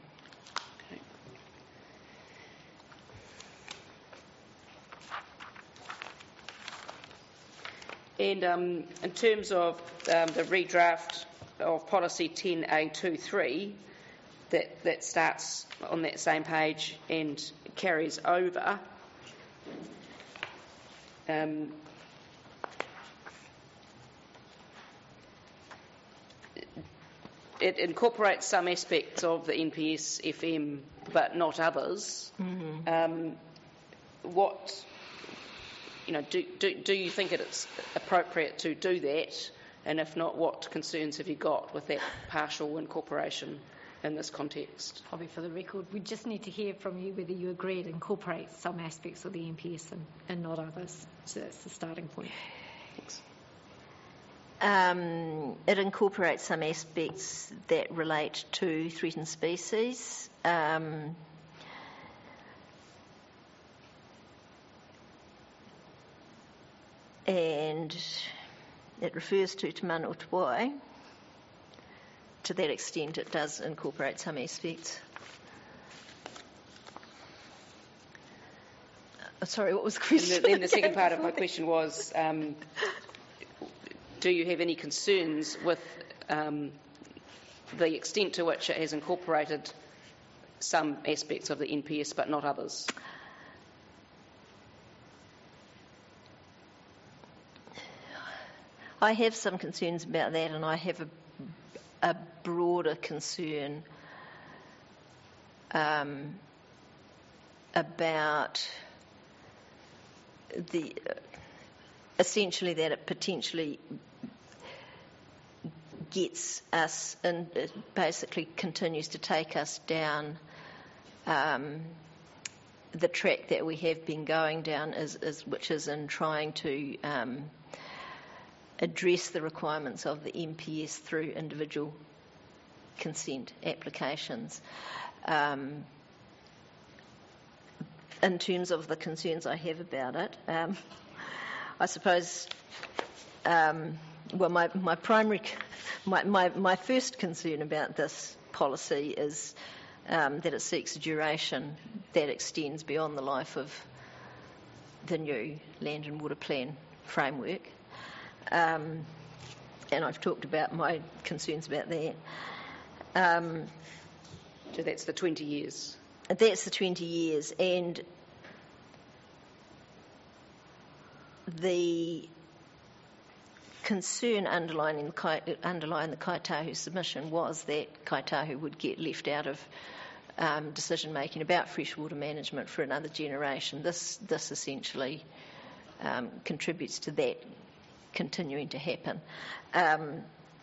And um, in terms of um, the redraft of policy ten A twenty-three, that, that starts on that same page and carries over, um, it incorporates some aspects of the N P S F M but not others. Mm-hmm. Um, what, you know, do, do, do you think it's appropriate to do that? And if not, what concerns have you got with that partial incorporation in this context? Probably for the record, we just need to hear from you whether you agree it incorporates some aspects of the N P S and, and not others. So that's the starting point. Thanks. Um, it incorporates some aspects that relate to threatened species. Um, and it refers to Te Mana o Te Wai. To that extent, it does incorporate some aspects. Uh, sorry, what was the question? And the, then the second part of my question was, um, do you have any concerns with um, the extent to which it has incorporated some aspects of the N P S but not others? I have some concerns about that, and I have a, a broader concern um, about the uh, essentially that it potentially gets us and it basically continues to take us down um, the track that we have been going down, is, is, which is in trying to um, address the requirements of the N P S through individual consent applications. Um, in terms of the concerns I have about it, um, I suppose, um, well, my, my primary, my, my, my first concern about this policy is um, that it seeks a duration that extends beyond the life of the new land and water plan framework. Um, and I've talked about my concerns about that. Um, so that's the twenty years. That's the twenty years, and the concern underlying the, underlying the Kaitahu submission was that Kaitahu would get left out of um, decision making about freshwater management for another generation. This, this essentially um, contributes to that continuing to happen. Um,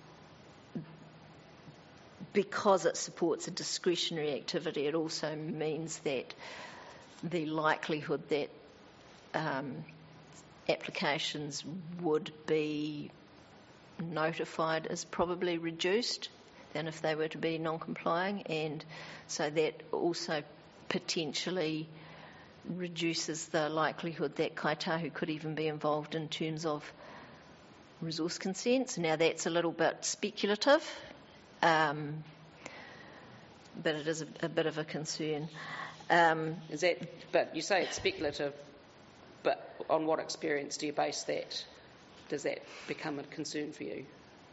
because it supports a discretionary activity, it also means that the likelihood that um, applications would be notified is probably reduced than if they were to be non-complying, and so that also potentially reduces the likelihood that Kaitahu could even be involved in terms of resource consents. Now that's a little bit speculative, um, but it is a, a bit of a concern. Um, is that? But you say it's speculative, but on what experience do you base that? Does that become a concern for you?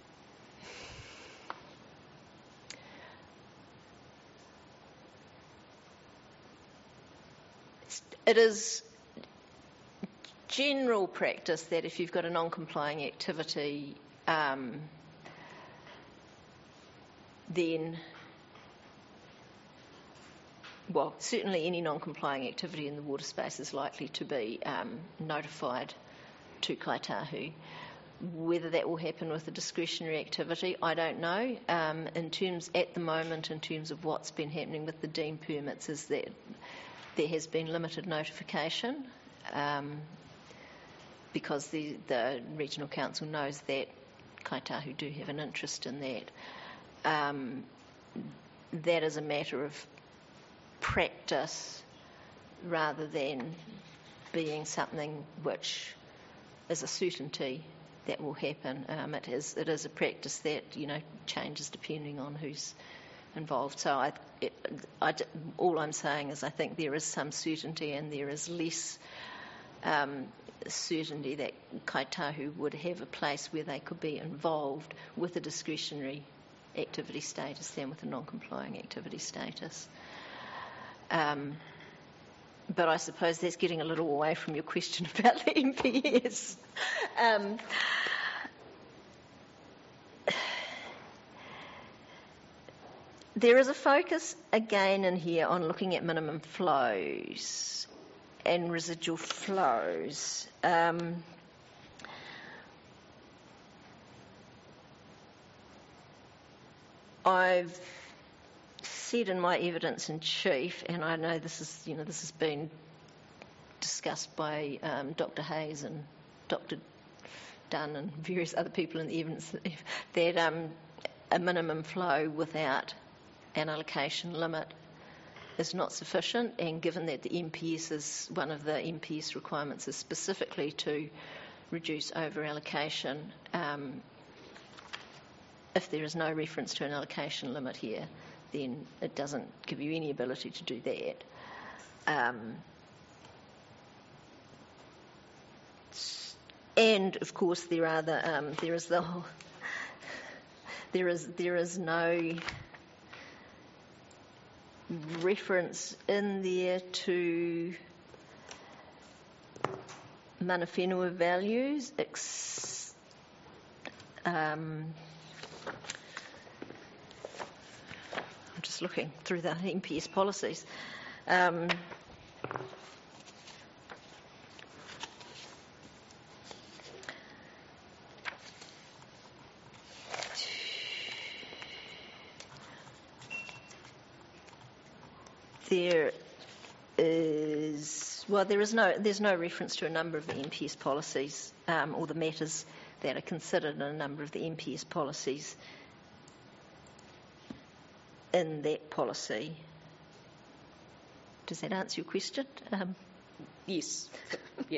It is general practice that if you've got a non-complying activity, um, then, well, certainly any non-complying activity in the water space is likely to be um, notified to Kaitahu. Whether that will happen with a discretionary activity, I don't know. Um, in terms, at the moment, in terms of what's been happening with the deemed permits, is that there has been limited notification. Um, because the, the Regional Council knows that Kaitahu do have an interest in that. Um, that is a matter of practice rather than being something which is a certainty that will happen. Um, it is it is a practice that, you know, changes depending on who's involved. So I, it, I, all I'm saying is I think there is some certainty and there is less um, certainty that Kaitahu would have a place where they could be involved with a discretionary activity status than with a non-complying activity status. Um, but I suppose that's getting a little away from your question about the M P S. Um, there is a focus again in here on looking at minimum flows and residual flows. Um, I've said in my evidence in chief, and I know this is, you know, this has been discussed by um, Doctor Hayes and Doctor Dunn and various other people in the evidence, that um, a minimum flow without an allocation limit is not sufficient, and given that the M P S is, one of the M P S requirements is specifically to reduce over-allocation, um, if there is no reference to an allocation limit here, then it doesn't give you any ability to do that. Um, and of course, there are the um, there is the whole, there is there is no reference in there to mana whenua values. Ex, um, I'm just looking through the M P S policies. Um, There is, well, there is no, there's no reference to a number of the M P S policies um, or the matters that are considered in a number of the M P S policies in that policy. Does that answer your question? Um, Yes. Yeah.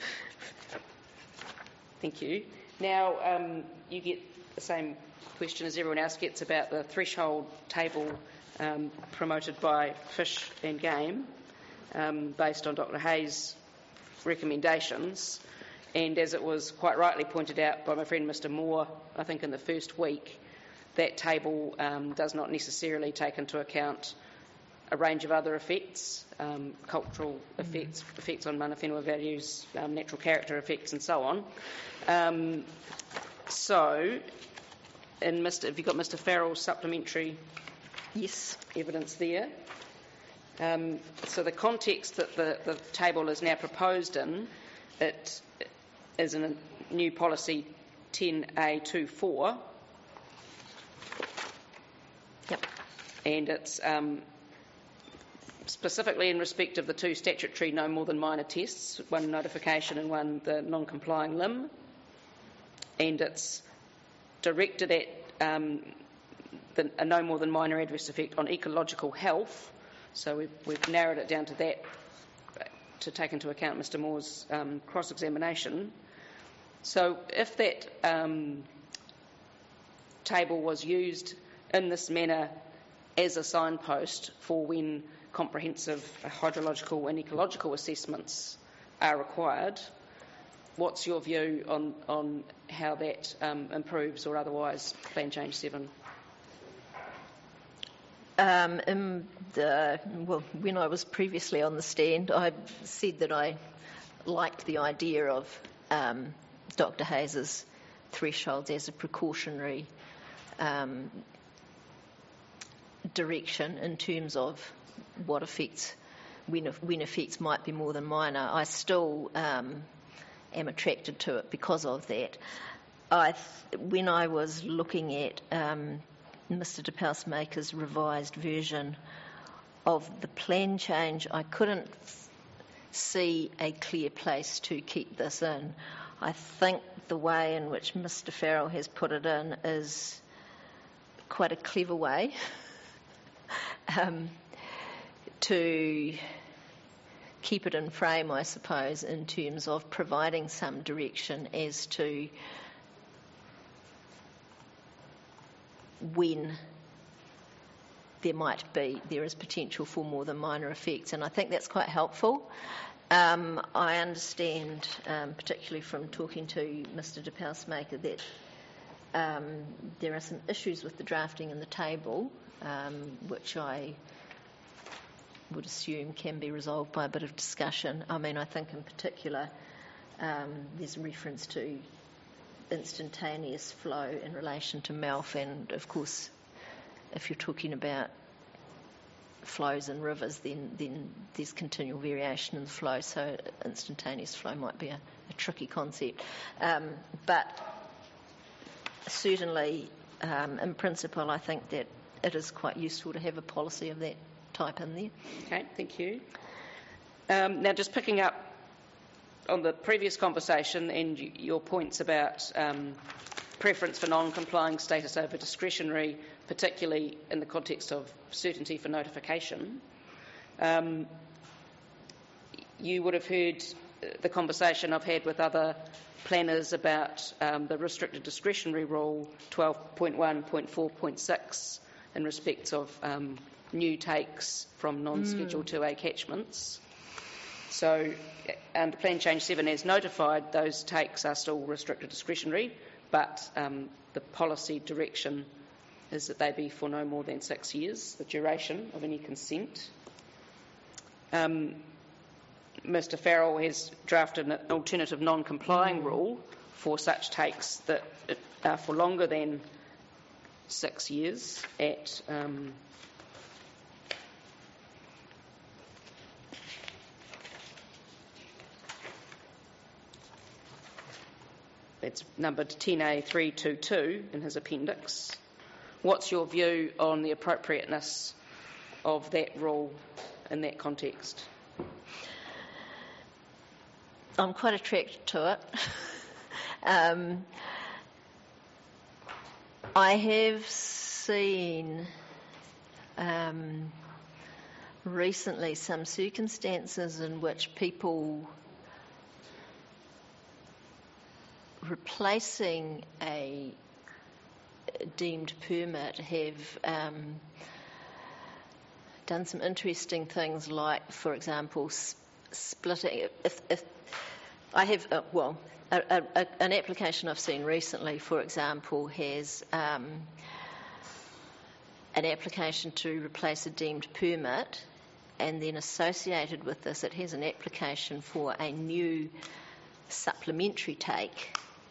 Thank you. Now, um, you get the same question as everyone else gets about the threshold table um, promoted by Fish and Game, um, based on Doctor Hayes' recommendations. And as it was quite rightly pointed out by my friend Mister Moore, I think in the first week, that table um, does not necessarily take into account a range of other effects, um, cultural effects, mm. effects on mana whenua values, um, natural character effects and so on. Um, so, in Mister have you got Mister Farrell's supplementary yes. evidence there? Um, so the context that the, the table is now proposed in, it is in a new policy ten A twenty-four. Yep. And it's um, specifically in respect of the two statutory no more than minor tests, one notification and one the non-complying limb. And it's directed at um, the, a no more than minor adverse effect on ecological health. So we've, we've narrowed it down to that to take into account Mister Moore's um, cross-examination. So if that um, table was used in this manner as a signpost for when comprehensive hydrological and ecological assessments are required, what's your view on, on how that um, improves or otherwise Plan Change seven? Um, in the, well, when I was previously on the stand, I said that I liked the idea of um, Doctor Hayes' thresholds as a precautionary um, direction in terms of what effects, when, when effects might be more than minor. I still um, am attracted to it because of that. I th- when I was looking at um, Mister De Pausemaker's revised version of the plan change, I couldn't f- see a clear place to keep this in. I think the way in which Mister Farrell has put it in is quite a clever way um, to keep it in frame, I suppose, in terms of providing some direction as to when there might be, there is potential for more than minor effects, and I think that's quite helpful. Um, I understand, um, particularly from talking to Mister de Pausemaker, that um, there are some issues with the drafting in the table, um, which I would assume can be resolved by a bit of discussion. I mean, I think in particular um, there's a reference to instantaneous flow in relation to M A L F, and of course if you're talking about flows in rivers, then, then there's continual variation in the flow, so instantaneous flow might be a, a tricky concept. Um, but certainly, um, in principle, I think that it is quite useful to have a policy of that type in there. Okay, thank you. Um, now, just picking up on the previous conversation and y- your points about um, preference for non-complying status over discretionary, particularly in the context of certainty for notification, um, you would have heard the conversation I've had with other planners about um, the restricted discretionary rule twelve point one point four point six in respect of um, new takes from non-Schedule Mm. two A catchments. So, under Plan Change seven as notified, those takes are still restricted discretionary, but um, the policy direction is that they be for no more than six years, the duration of any consent. Um, Mr Farrell has drafted an alternative non-complying rule for such takes that are for longer than six years at um, it's numbered ten A three twenty-two in his appendix. What's your view on the appropriateness of that rule in that context? I'm quite attracted to it. um, I have seen um, recently some circumstances in which people replacing a deemed permit have um, done some interesting things, like, for example, s- splitting. If, if I have, uh, well, a, a, a, an application I've seen recently, for example, has um, an application to replace a deemed permit, and then associated with this, it has an application for a new supplementary take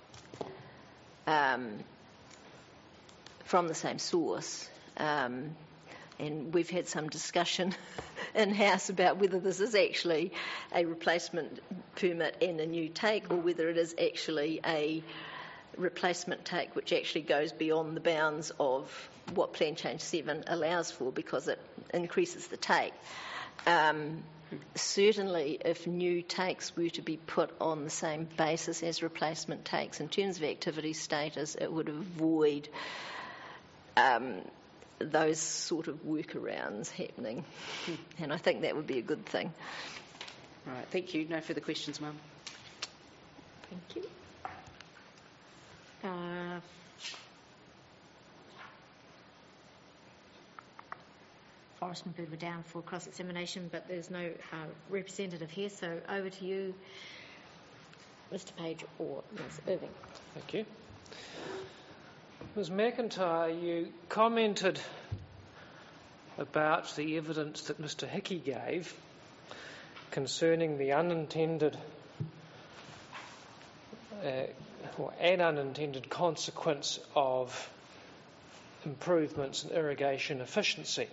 um, from the same source. Um, and we've had some discussion in-house about whether this is actually a replacement permit and a new take, or whether it is actually a replacement take which actually goes beyond the bounds of what Plan Change seven allows for, because it increases the take. Um, certainly, if new takes were to be put on the same basis as replacement takes in terms of activity status, it would avoid um, those sort of workarounds happening. And I think that would be a good thing. Right, thank you. No further questions, Mum. Thank you. Uh, Forrest and Bird were down for cross-examination, but there's no uh, representative here, so over to you, Mister Page or Miz Irving. Thank you. Miz McIntyre, you commented about the evidence that Mr Hickey gave concerning the unintended uh, or an unintended consequence of improvements in irrigation efficiency.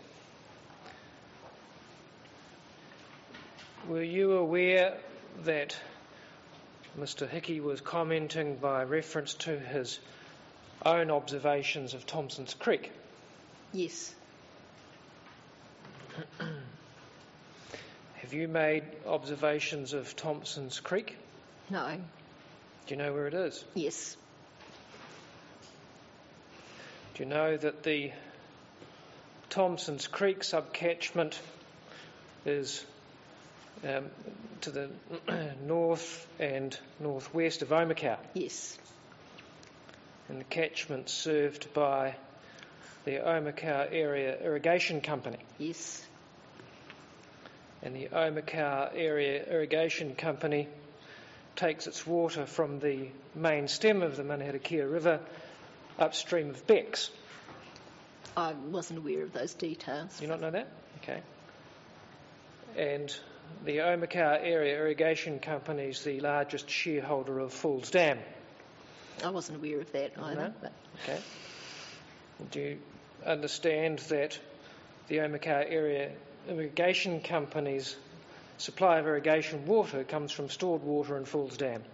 Were you aware that Mr Hickey was commenting by reference to his own observations of Thompson's Creek? Yes. Have you made observations of Thompson's Creek? No. Do you know where it is? Yes. Do you know that the Thompson's Creek subcatchment is um, to the north and northwest of Omakau? Yes. And the catchment served by the Omakau Area Irrigation Company. Yes. And the Omakau Area Irrigation Company takes its water from the main stem of the Manihirakia River upstream of Becks. I wasn't aware of those details. Do you not know that? Okay. And the Omakau Area Irrigation Company is the largest shareholder of Falls Dam. I wasn't aware of that either. No? But Okay. Do you understand that the Omakau Area Irrigation Company's supply of irrigation water comes from stored water in Falls Dam?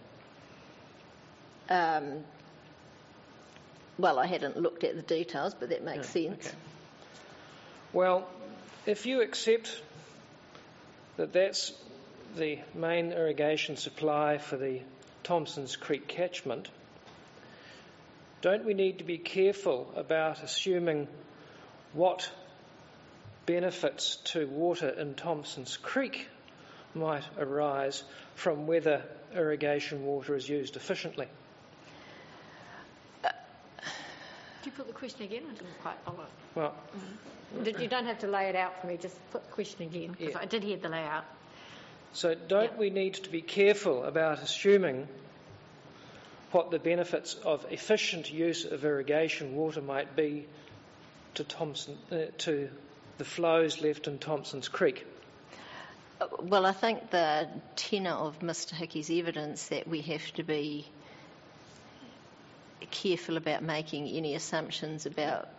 Um, well, I hadn't looked at the details, but that makes Yeah, sense. okay. Well, if you accept that that's the main irrigation supply for the Thompsons Creek catchment, don't we need to be careful about assuming what benefits to water in Thompsons Creek might arise from whether irrigation water is used efficiently? Could you put the question again? I didn't quite follow it. Well, Did- You don't have to lay it out for me, just put the question again, because Yeah. I did hear the layout. so don't Yeah. we need to be careful about assuming what the benefits of efficient use of irrigation water might be to Thompson, uh, to the flows left in Thompsons Creek? Uh, Well, I think the tenor of Mr Hickey's evidence that we have to be careful about making any assumptions about,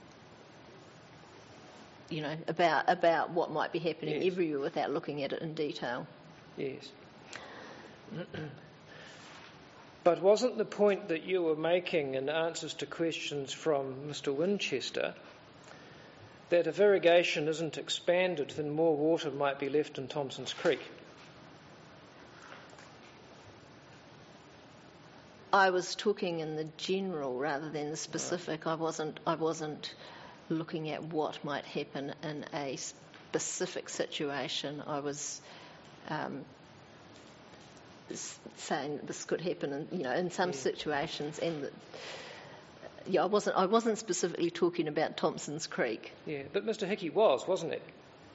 you know, about about what might be happening Yes. everywhere without looking at it in detail. Yes. But wasn't the point that you were making in answers to questions from Mr Winchester that if irrigation isn't expanded, then more water might be left in Thompsons Creek? I was talking in the general rather than the specific. I wasn't. I wasn't looking at what might happen in a specific situation. I was um, s- saying this could happen, in, you know, in some Yeah. situations. And that, yeah, I wasn't. I wasn't specifically talking about Thompsons Creek. Yeah, but Mr Hickey was, wasn't it?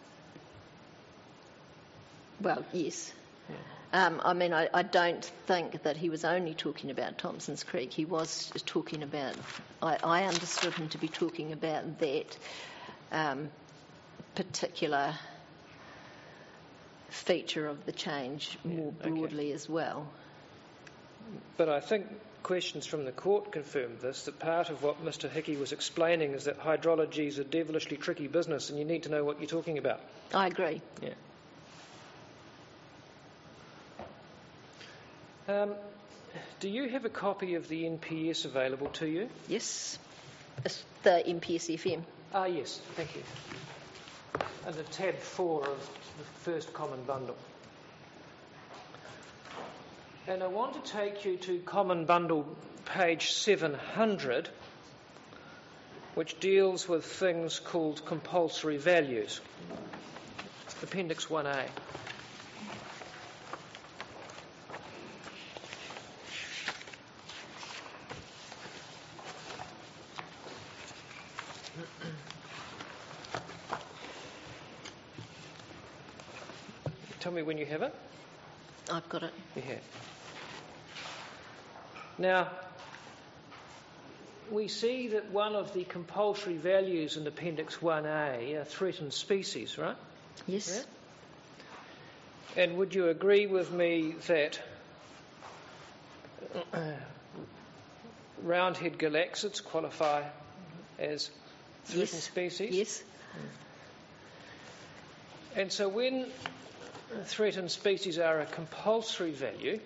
Well, yes. Yeah. Um, I mean, I, I don't think that he was only talking about Thompsons Creek. He was talking about, I, I understood him to be talking about that um, particular feature of the change more okay. broadly as well. But I think questions from the court confirmed this, that part of what Mr Hickey was explaining is that hydrology is a devilishly tricky business and you need to know what you're talking about. I agree. Yeah. Um, do you have a copy of the N P S available to you? Yes. It's the M P S F M. Ah, yes, thank you. Under tab four of the first common bundle. And I want to take you to common bundle page seven hundred, which deals with things called compulsory values. Appendix one A. Tell me when you have it. I've got it. You have. Now, we see that one of the compulsory values in Appendix one A are threatened species, right? Yes. Yeah? And would you agree with me that roundhead galaxids qualify as threatened Yes. species? Yes. And so when threatened species are a compulsory value,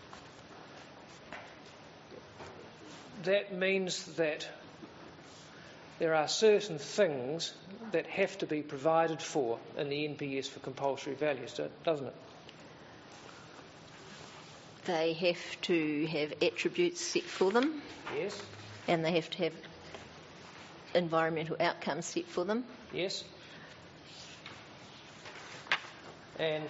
that means that there are certain things that have to be provided for in the N P S for compulsory values, doesn't it? They have to have attributes set for them, Yes. and they have to have environmental outcomes set for them. Yes. And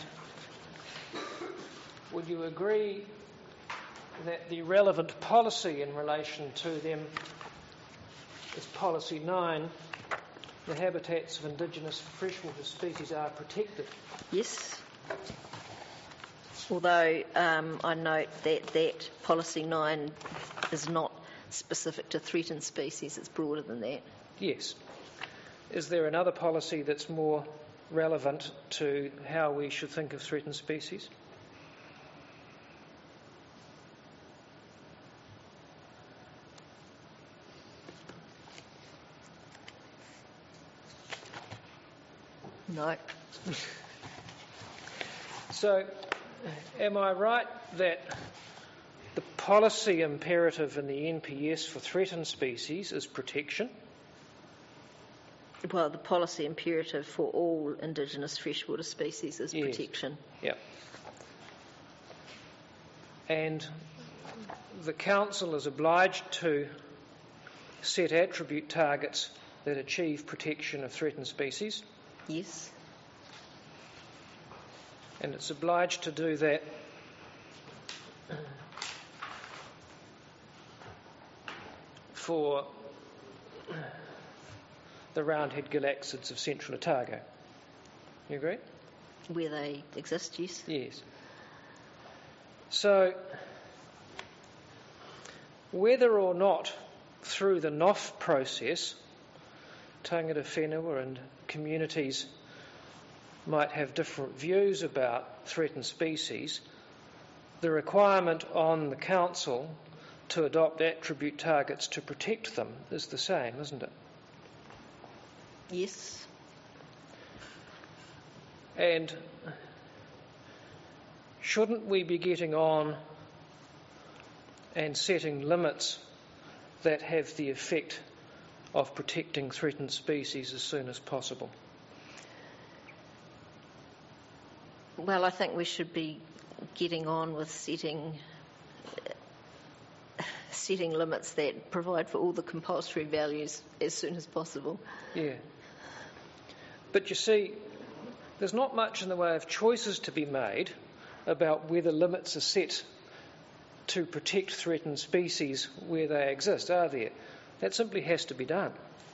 would you agree that the relevant policy in relation to them is Policy nine, the habitats of indigenous freshwater species are protected. Yes. Although um, I note that that Policy nine is not specific to threatened species, it's broader than that. Yes. Is there another policy that's more relevant to how we should think of threatened species? No. So, am I right that the policy imperative in the N P S for threatened species is protection? Well, the policy imperative for all indigenous freshwater species is Yes. protection. Yeah. And the Council is obliged to set attribute targets that achieve protection of threatened species, Yes. and it's obliged to do that for the roundhead galaxids of central Otago. You agree? Where they exist, yes. Yes. So, whether or not through the N O F process, tangata whenua and communities might have different views about threatened species, the requirement on the Council to adopt attribute targets to protect them is the same, isn't it? Yes. And shouldn't we be getting on and setting limits that have the effect of protecting threatened species as soon as possible? Well, I think we should be getting on with setting setting limits that provide for all the compulsory values as soon as possible. Yeah. But you see, there's not much in the way of choices to be made about whether limits are set to protect threatened species where they exist, are there? That simply has to be done.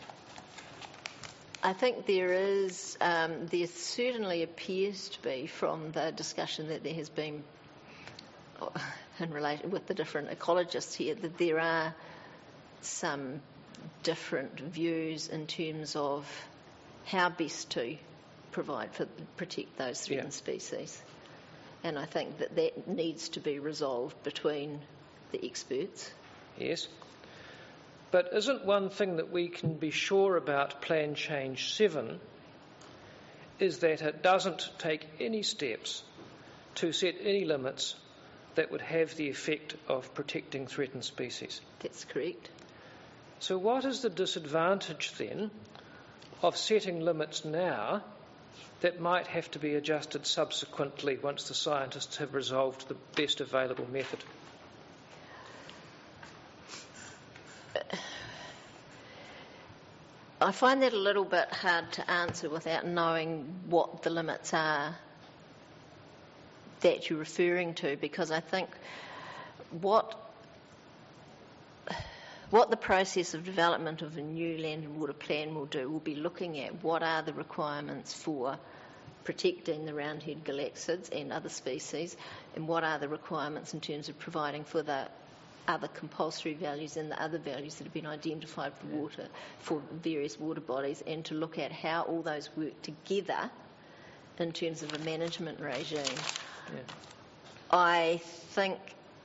I think there is, um, there certainly appears to be, from the discussion that there has been in relation with the different ecologists here, that there are some different views in terms of how best to provide for protect those threatened Yeah. species. And I think that that needs to be resolved between the experts. Yes. But isn't one thing that we can be sure about Plan Change seven is that it doesn't take any steps to set any limits that would have the effect of protecting threatened species? That's correct. So what is the disadvantage then of setting limits now that might have to be adjusted subsequently once the scientists have resolved the best available method? I find that a little bit hard to answer without knowing what the limits are that you're referring to, because I think what what the process of development of a new land and water plan will do will be looking at what are the requirements for protecting the roundhead galaxids and other species, and what are the requirements in terms of providing for the other compulsory values and the other values that have been identified for water, for various water bodies, and to look at how all those work together in terms of a management regime. Yeah. I think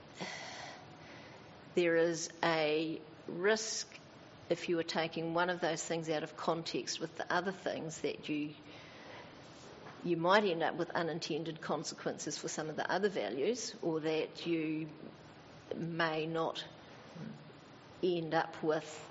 there is a risk, if you were taking one of those things out of context with the other things, that you you might end up with unintended consequences for some of the other values, or that you may not end up with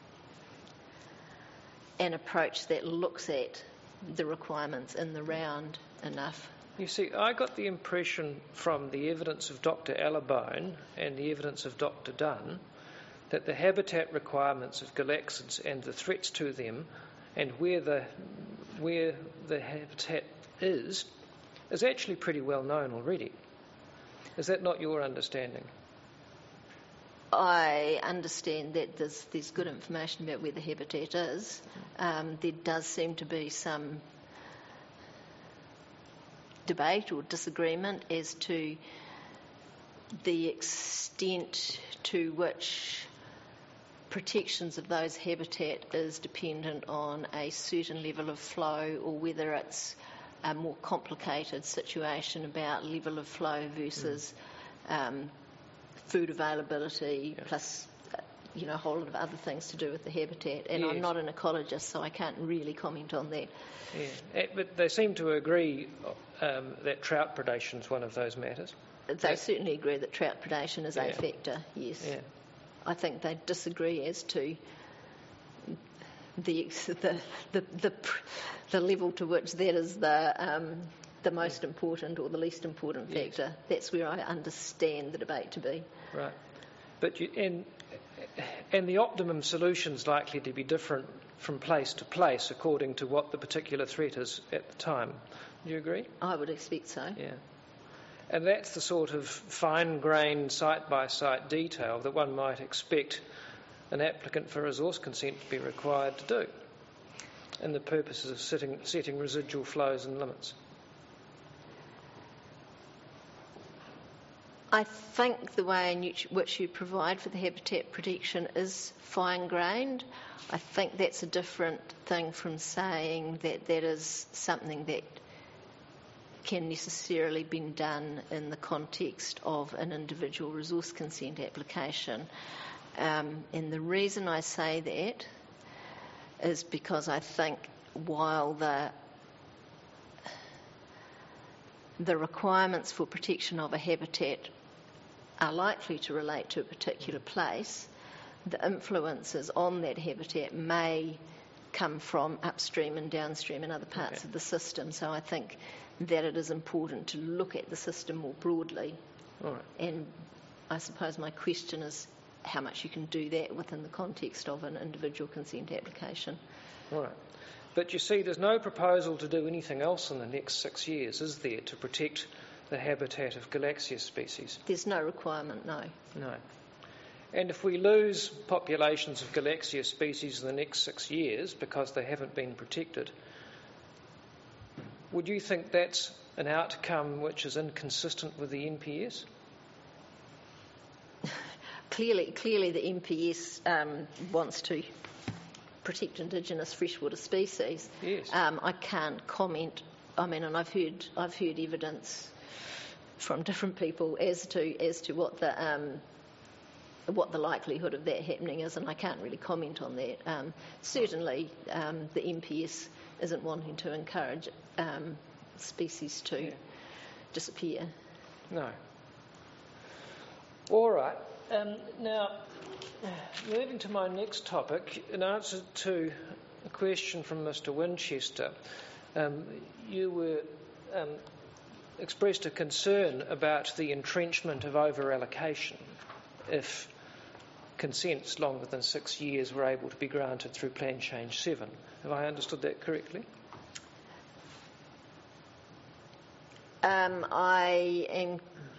an approach that looks at the requirements in the round enough. You see, I got the impression from the evidence of Doctor Allabone and the evidence of Doctor Dunn that the habitat requirements of galaxids and the threats to them and where the where the habitat is is actually pretty well known already. Is that not your understanding? I understand that there's, there's good information about where the habitat is. Um, there does seem to be some debate or disagreement as to the extent to which protections of those habitat is dependent on a certain level of flow, or whether it's a more complicated situation about level of flow versus mm. um, food availability, yes. plus uh, you know, a whole lot of other things to do with the habitat. And yes. I'm not an ecologist, so I can't really comment on that. Yeah. But they seem to agree um, that trout predation is one of those matters. They that, certainly agree that trout predation is yeah. a factor, yes. Yeah. I think they disagree as to the the the the, the level to which that is the um, the most important or the least important factor. Yes. That's where I understand the debate to be. Right, but you, and and the optimum solution is likely to be different from place to place according to what the particular threat is at the time. Do you agree? I would expect so. Yeah. And that's the sort of fine-grained, site-by-site detail that one might expect an applicant for resource consent to be required to do in the purposes of setting, setting residual flows and limits. I think the way in which you provide for the habitat protection is fine-grained. I think that's a different thing from saying that that is something that can necessarily be done in the context of an individual resource consent application. Um, and the reason I say that is because I think while the the requirements for protection of a habitat are likely to relate to a particular place, the influences on that habitat may come from upstream and downstream and other parts okay. of the system. So I think that it is important to look at the system more broadly. All right. And I suppose my question is how much you can do that within the context of an individual consent application. All right. But you see, there's no proposal to do anything else in the next six years, is there, to protect the habitat of Galaxia species? There's no requirement, no. No. And if we lose populations of Galaxia species in the next six years because they haven't been protected, would you think that's an outcome which is inconsistent with the N P S? Clearly, clearly the N P S um, wants to protect indigenous freshwater species. Yes. Um, I can't comment. I mean, and I've heard I've heard evidence from different people as to as to what the um, what the likelihood of that happening is, and I can't really comment on that. Um, certainly, um, the N P S isn't wanting to encourage um, species to yeah. disappear. No. All right. Um, now, moving to my next topic, in answer to a question from Mister Winchester, um, you were um, expressed a concern about the entrenchment of over-allocation if consents longer than six years were able to be granted through Plan Change seven. Have I understood that correctly? Um, I am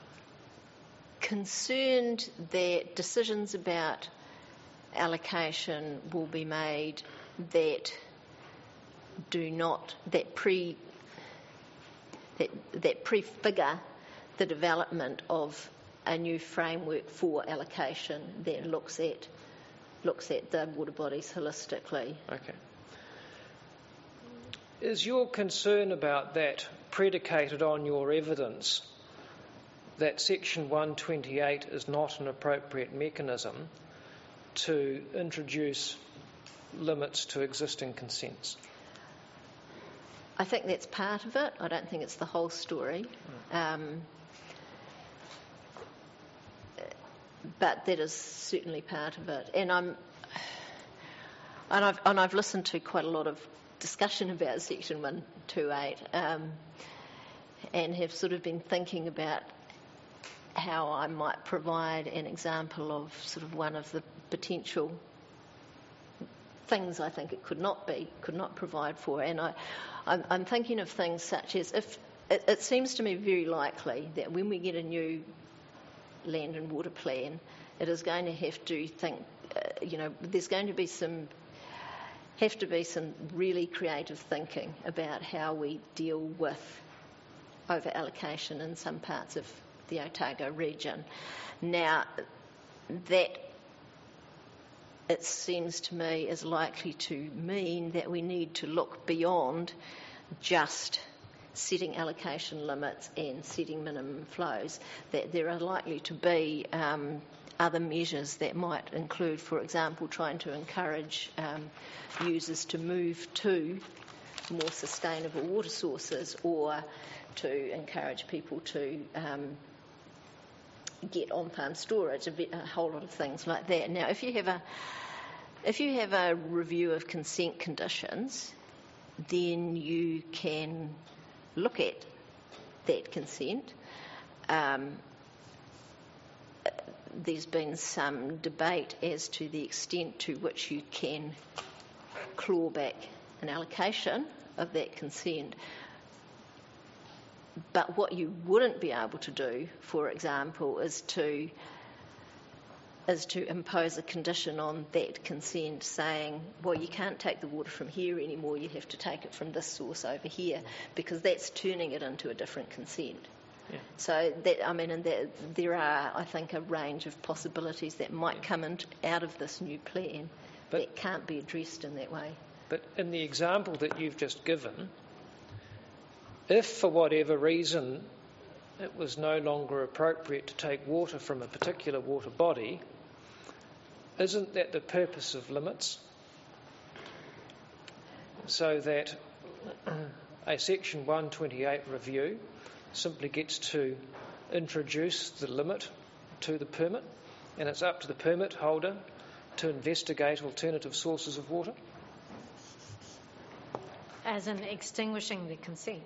concerned that decisions about allocation will be made that do not, that pre, that, that prefigure the development of a new framework for allocation that looks at looks at the water bodies holistically. Okay. Is your concern about that predicated on your evidence that Section one twenty-eight is not an appropriate mechanism to introduce limits to existing consents? I think that's part of it. I don't think it's the whole story. Um, but that is certainly part of it. And I'm, and I've, and I've listened to quite a lot of discussion about Section one twenty-eight, um, and have sort of been thinking about how I might provide an example of sort of one of the potential things I think it could not be, could not provide for. And I, I'm, I'm thinking of things such as, if it, it seems to me very likely that when we get a new land and water plan, it is going to have to think, uh, you know, there's going to be some, have to be some really creative thinking about how we deal with over-allocation in some parts of the Otago region. Now, that, it seems to me, is likely to mean that we need to look beyond just setting allocation limits and setting minimum flows, that there are likely to be um, other measures that might include, for example, trying to encourage um, users to move to more sustainable water sources, or to encourage people to um, get on-farm storage, a, bit, a whole lot of things like that. Now, if you have a if you have a review of consent conditions, then you can look at that consent. Um, there's been some debate as to the extent to which you can claw back an allocation of that consent. But what you wouldn't be able to do, for example, is to is to impose a condition on that consent saying, well, you can't take the water from here anymore, you have to take it from this source over here, because that's turning it into a different consent. Yeah. So, that, I mean, and there, there are, I think, a range of possibilities that might come in, out of this new plan but, that can't be addressed in that way. But in the example that you've just given, if for whatever reason it was no longer appropriate to take water from a particular water body, isn't that the purpose of limits? So that a Section one twenty-eight review simply gets to introduce the limit to the permit, and it's up to the permit holder to investigate alternative sources of water? As in extinguishing the consent?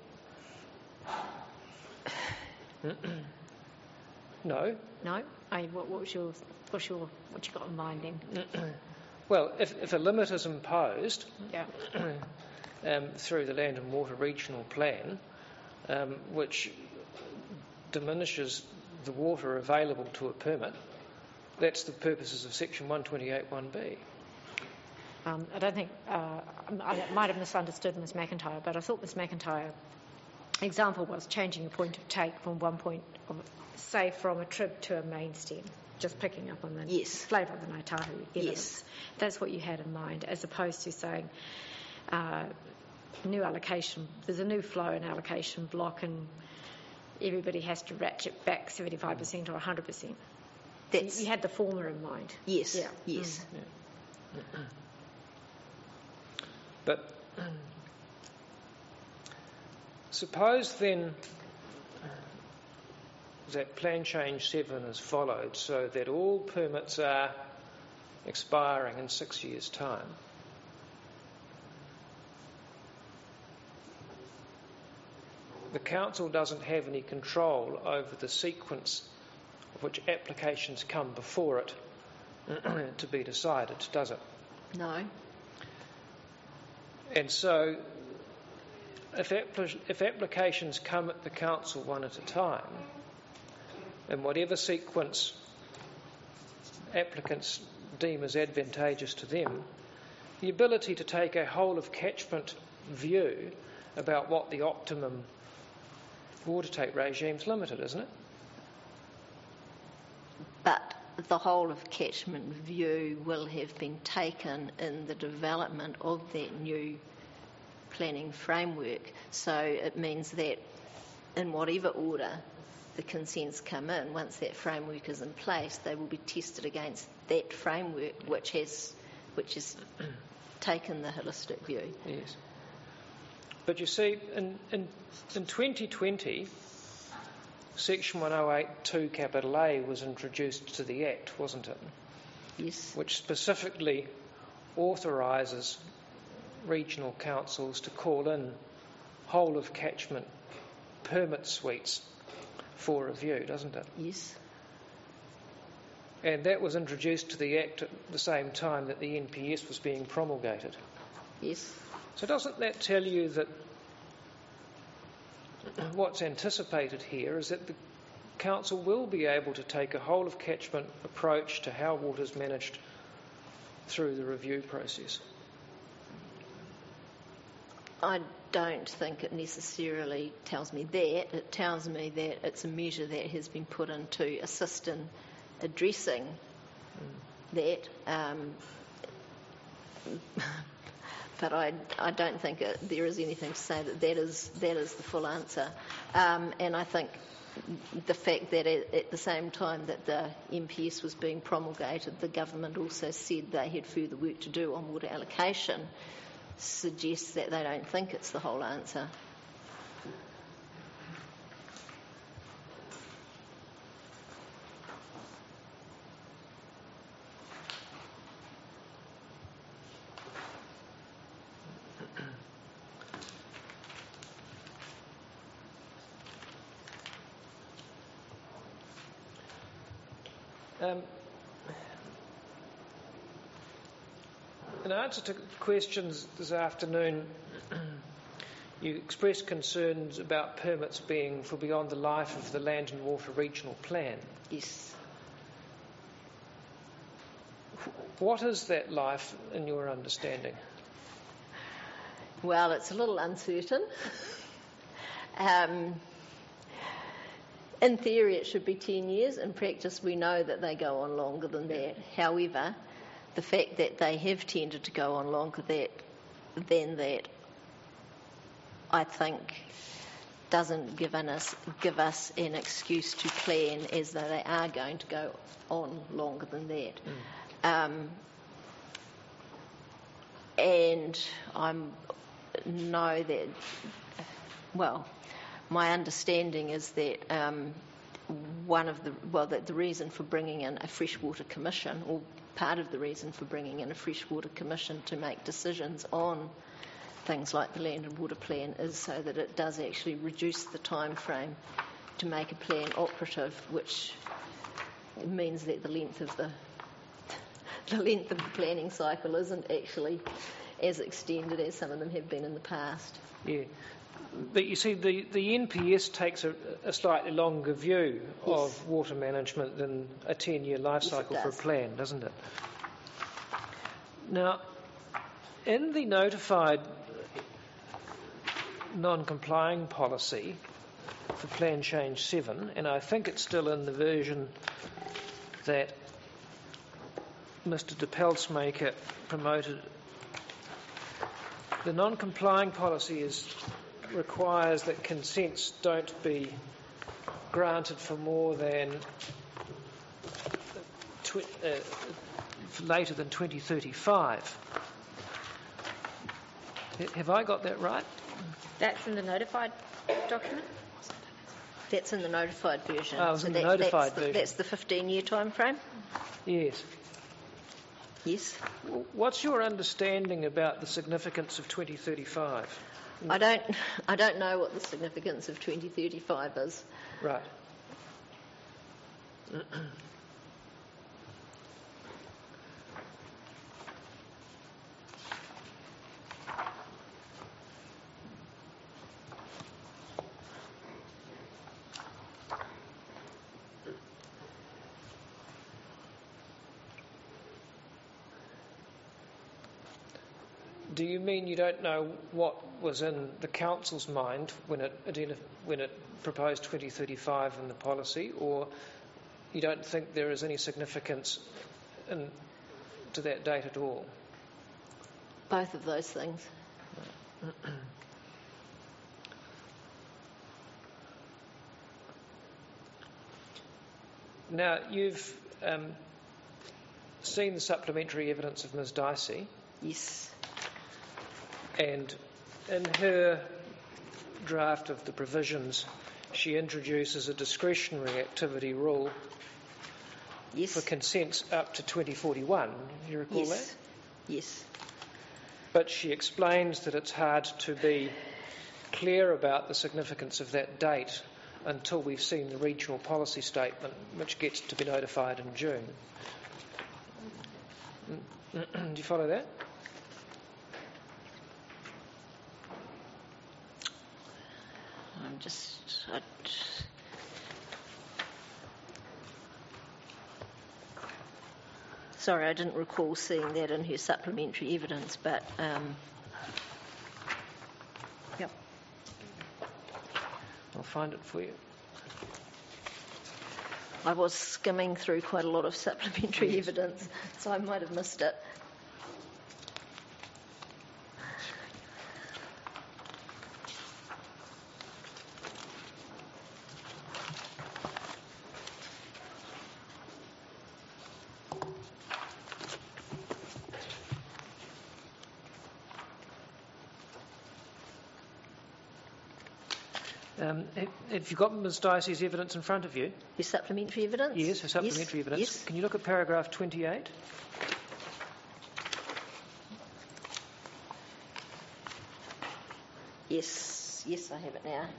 No. No? I, what, what was your, what's your, what you got in mind then? Well, if, if a limit is imposed Yeah. um, through the Land and Water Regional Plan, um, which diminishes the water available to a permit, that's the purposes of Section one twenty-eight one B. Um, I don't think, uh, I might have misunderstood Miz McIntyre, but I thought Miz McIntyre example was changing a point of take from one point, of, say, from a trib to a main stem, just picking up on the yes. flavour of the Ngāi Tahu evidence. Yes. That's what you had in mind, as opposed to saying uh, new allocation, there's a new flow in allocation block and everybody has to ratchet back seventy-five percent or one hundred percent. That's, you, you had the former in mind. Yes, yeah. yes. Mm. Yeah. But suppose then that Plan Change seven is followed, so that all permits are expiring in six years' time. The council doesn't have any control over the sequence of which applications come before it to be decided, does it? No. And so if, appli- if applications come at the council one at a time, in whatever sequence applicants deem as advantageous to them, the ability to take a whole of catchment view about what the optimum water take regime is limited, isn't it? But the whole of catchment view will have been taken in the development of that new planning framework. So it means that in whatever order the consents come in, once that framework is in place, they will be tested against that framework, which has which has taken the holistic view. Yes. But you see, in, in, in twenty twenty, Section one oh eight two capital A was introduced to the Act, wasn't it? Yes. Which specifically authorises regional councils to call in whole of catchment permit suites for review, doesn't it? Yes. And that was introduced to the Act at the same time that the N P S was being promulgated. Yes. So doesn't that tell you that what's anticipated here is that the, Council will be able to take a whole of catchment approach to how water is managed through the review process? I don't think it necessarily tells me that. It tells me that it's a measure that has been put in to assist in addressing mm. that. Um, but I, I don't think it, there is anything to say that that is, that is the full answer. Um, and I think the fact that at, at the same time that the M P S was being promulgated, the government also said they had further work to do on water allocation suggests that they don't think it's the whole answer. Um, in answer to questions this afternoon, you expressed concerns about permits being for beyond the life of the Land and Water Regional Plan. Yes. What is that life in your understanding? Well, it's a little uncertain. um, in theory, it should be ten years. In practice, we know that they go on longer than that. However, the fact that they have tended to go on longer that, than that, I think, doesn't give us, give us an excuse to plan as though they are going to go on longer than that. Mm. Um, and I know that, well, my understanding is that um, one of the, well, that the reason for bringing in a freshwater commission, or part of the reason for bringing in a freshwater commission to make decisions on things like the Land and Water Plan is so that it does actually reduce the time frame to make a plan operative, which means that the length of the the length of the planning cycle isn't actually as extended as some of them have been in the past. Yeah. But you see, the, the N P S takes a, a slightly longer view yes. of water management than a ten-year life yes, cycle for a does. plan, doesn't it? Now, in the notified non-complying policy for Plan Change seven, and I think it's still in the version that Mister de Pelsmaker promoted, the non-complying policy is requires that consents don't be granted for more than tw- uh, later than twenty thirty-five. Have I got that right? That's in the notified document? That's in the notified version. Oh, it was so in the that, notified that's the, version. That's the fifteen-year time frame? Yes. Yes. What's your understanding about the significance of twenty thirty-five? I don't, I don't know what the significance of twenty thirty-five is. Right. Do you mean you don't know what was in the council's mind when it when it proposed twenty thirty-five in the policy, or you don't think there is any significance in, to that date at all? Both of those things. Now, you've um, seen the supplementary evidence of Miz Dicey. Yes. And in her draft of the provisions, she introduces a discretionary activity rule yes. for consents up to twenty forty-one. Do you recall yes. that? Yes. But she explains that it's hard to be clear about the significance of that date until we've seen the regional policy statement, which gets to be notified in June. Do you follow that? I'm just... I, sorry, I didn't recall seeing that in her supplementary evidence, but um, yep. I'll find it for you. I was skimming through quite a lot of supplementary evidence, so I might have missed it. Um, have, have you got Miz Dicey's evidence in front of you? Her supplementary evidence? Yes, her supplementary yes, evidence. Yes. Can you look at paragraph twenty-eight? Yes, yes, I have it now.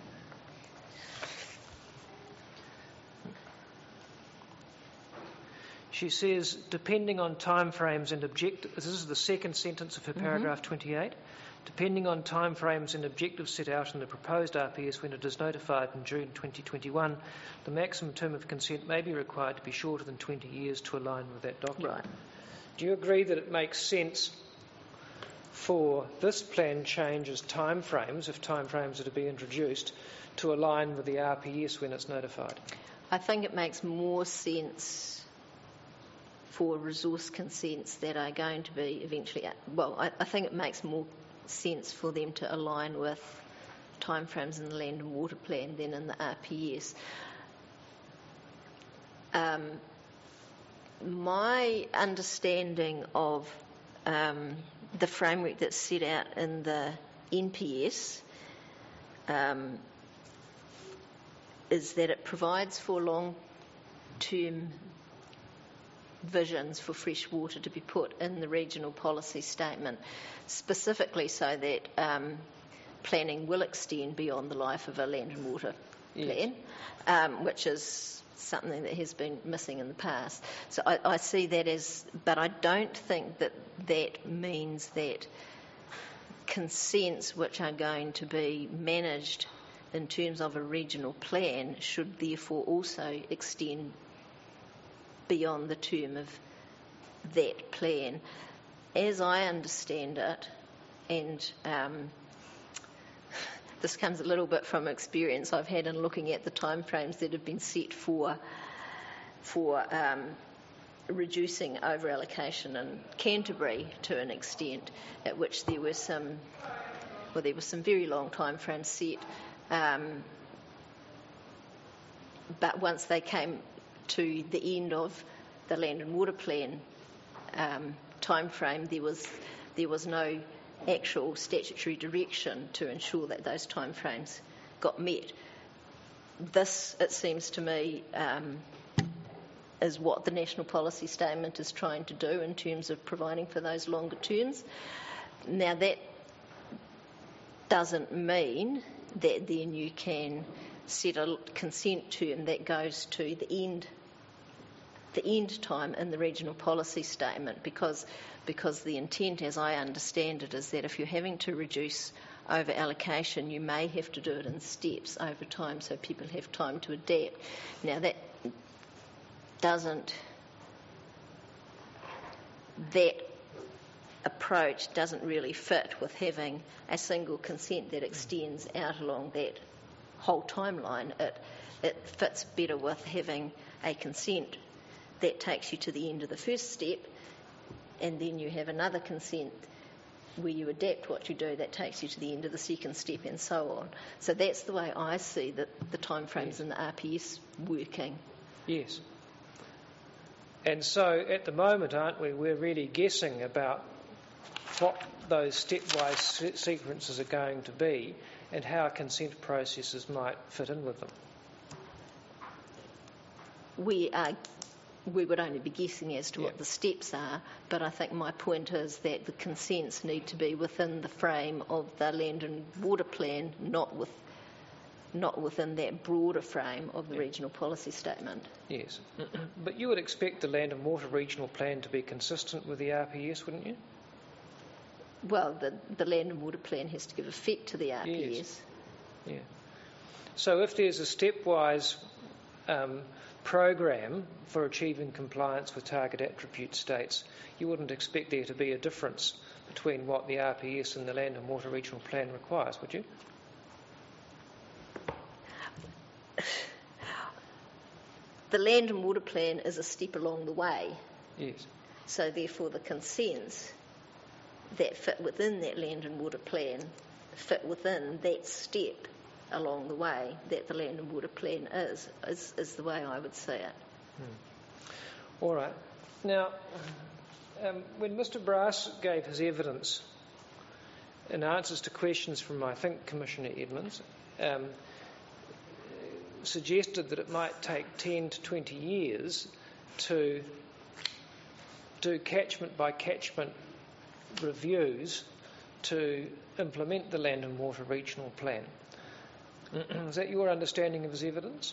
She says, depending on timeframes and objectives, this is the second sentence of her paragraph Mm-hmm. twenty-eight, depending on timeframes and objectives set out in the proposed R P S when it is notified in June twenty twenty-one, the maximum term of consent may be required to be shorter than twenty years to align with that document. Right. Do you agree that it makes sense for this plan change as timeframes, if timeframes are to be introduced, to align with the R P S when it's notified? I think it makes more sense for resource consents that are going to be eventually, well, I, I think it makes more sense for them to align with timeframes in the Land and Water Plan than in the R P S. Um, my understanding of um, the framework that's set out in the N P S um, is that it provides for long-term visions for fresh water to be put in the regional policy statement, specifically so that um, planning will extend beyond the life of a land and water plan, yes. um, which is something that has been missing in the past. So I, I see that as, but I don't think that that means that consents which are going to be managed in terms of a regional plan should therefore also extend beyond the term of that plan. As I understand it, and um, this comes a little bit from experience I've had in looking at the timeframes that have been set for for um, reducing over-allocation in Canterbury to an extent, at which there were some, well, there were some very long timeframes set, um, but once they came to the end of the Land and Water Plan um, time frame, there was there was no actual statutory direction to ensure that those time frames got met. This, it seems to me, um, is what the National Policy Statement is trying to do in terms of providing for those longer terms. Now, that doesn't mean that then you can set a consent term that goes to the end the end time in the regional policy statement, because because the intent, as I understand it, is that if you're having to reduce over allocation, you may have to do it in steps over time so people have time to adapt. Now, that doesn't that approach doesn't really fit with having a single consent that extends out along that whole timeline. It it fits better with having a consent that takes you to the end of the first step, and then you have another consent where you adapt what you do that takes you to the end of the second step, and so on. So that's the way I see the, the timeframes yes. in the R P S working. Yes. And so at the moment, aren't we, we're really guessing about what those stepwise se- sequences are going to be and how consent processes might fit in with them. We are We would only be guessing as to yeah. what the steps are, but I think my point is that the consents need to be within the frame of the Land and Water Plan, not with, not within that broader frame of the yeah. regional policy statement. Yes, but you would expect the Land and Water Regional Plan to be consistent with the R P S, wouldn't you? Well, the, the Land and Water Plan has to give effect to the R P S. Yes. Yeah. So if there's a stepwise um, program for achieving compliance with target attribute states, you wouldn't expect there to be a difference between what the R P S and the Land and Water Regional Plan requires, would you? The Land and Water Plan is a step along the way. Yes. So therefore the consents that fit within that Land and Water Plan fit within that step along the way that the Land and Water Plan is, is, is the way I would see it. Hmm. All right. Now, um, when Mr Brass gave his evidence in answers to questions from, I think, Commissioner Edmonds, um, suggested that it might take ten to twenty years to do catchment by catchment reviews to implement the Land and Water Regional Plan. Is that your understanding of his evidence?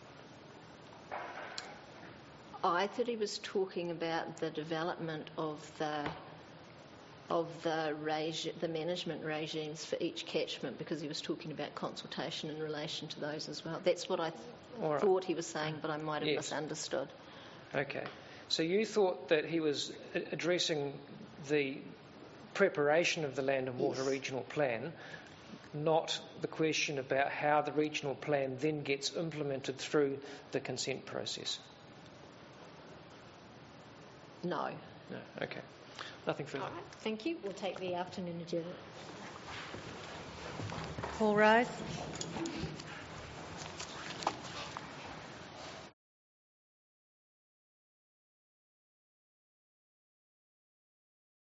I thought he was talking about the development of the of the regi- the management regimes for each catchment, because he was talking about consultation in relation to those as well. That's what I th- right. thought he was saying, but I might have Yes. misunderstood. Okay. So you thought that he was a- addressing the preparation of the Land and Water Yes. Regional Plan, not the question about how the regional plan then gets implemented through the consent process. No. No. Okay. Nothing further. All right, thank you. We'll take the afternoon agenda. Paul Rose.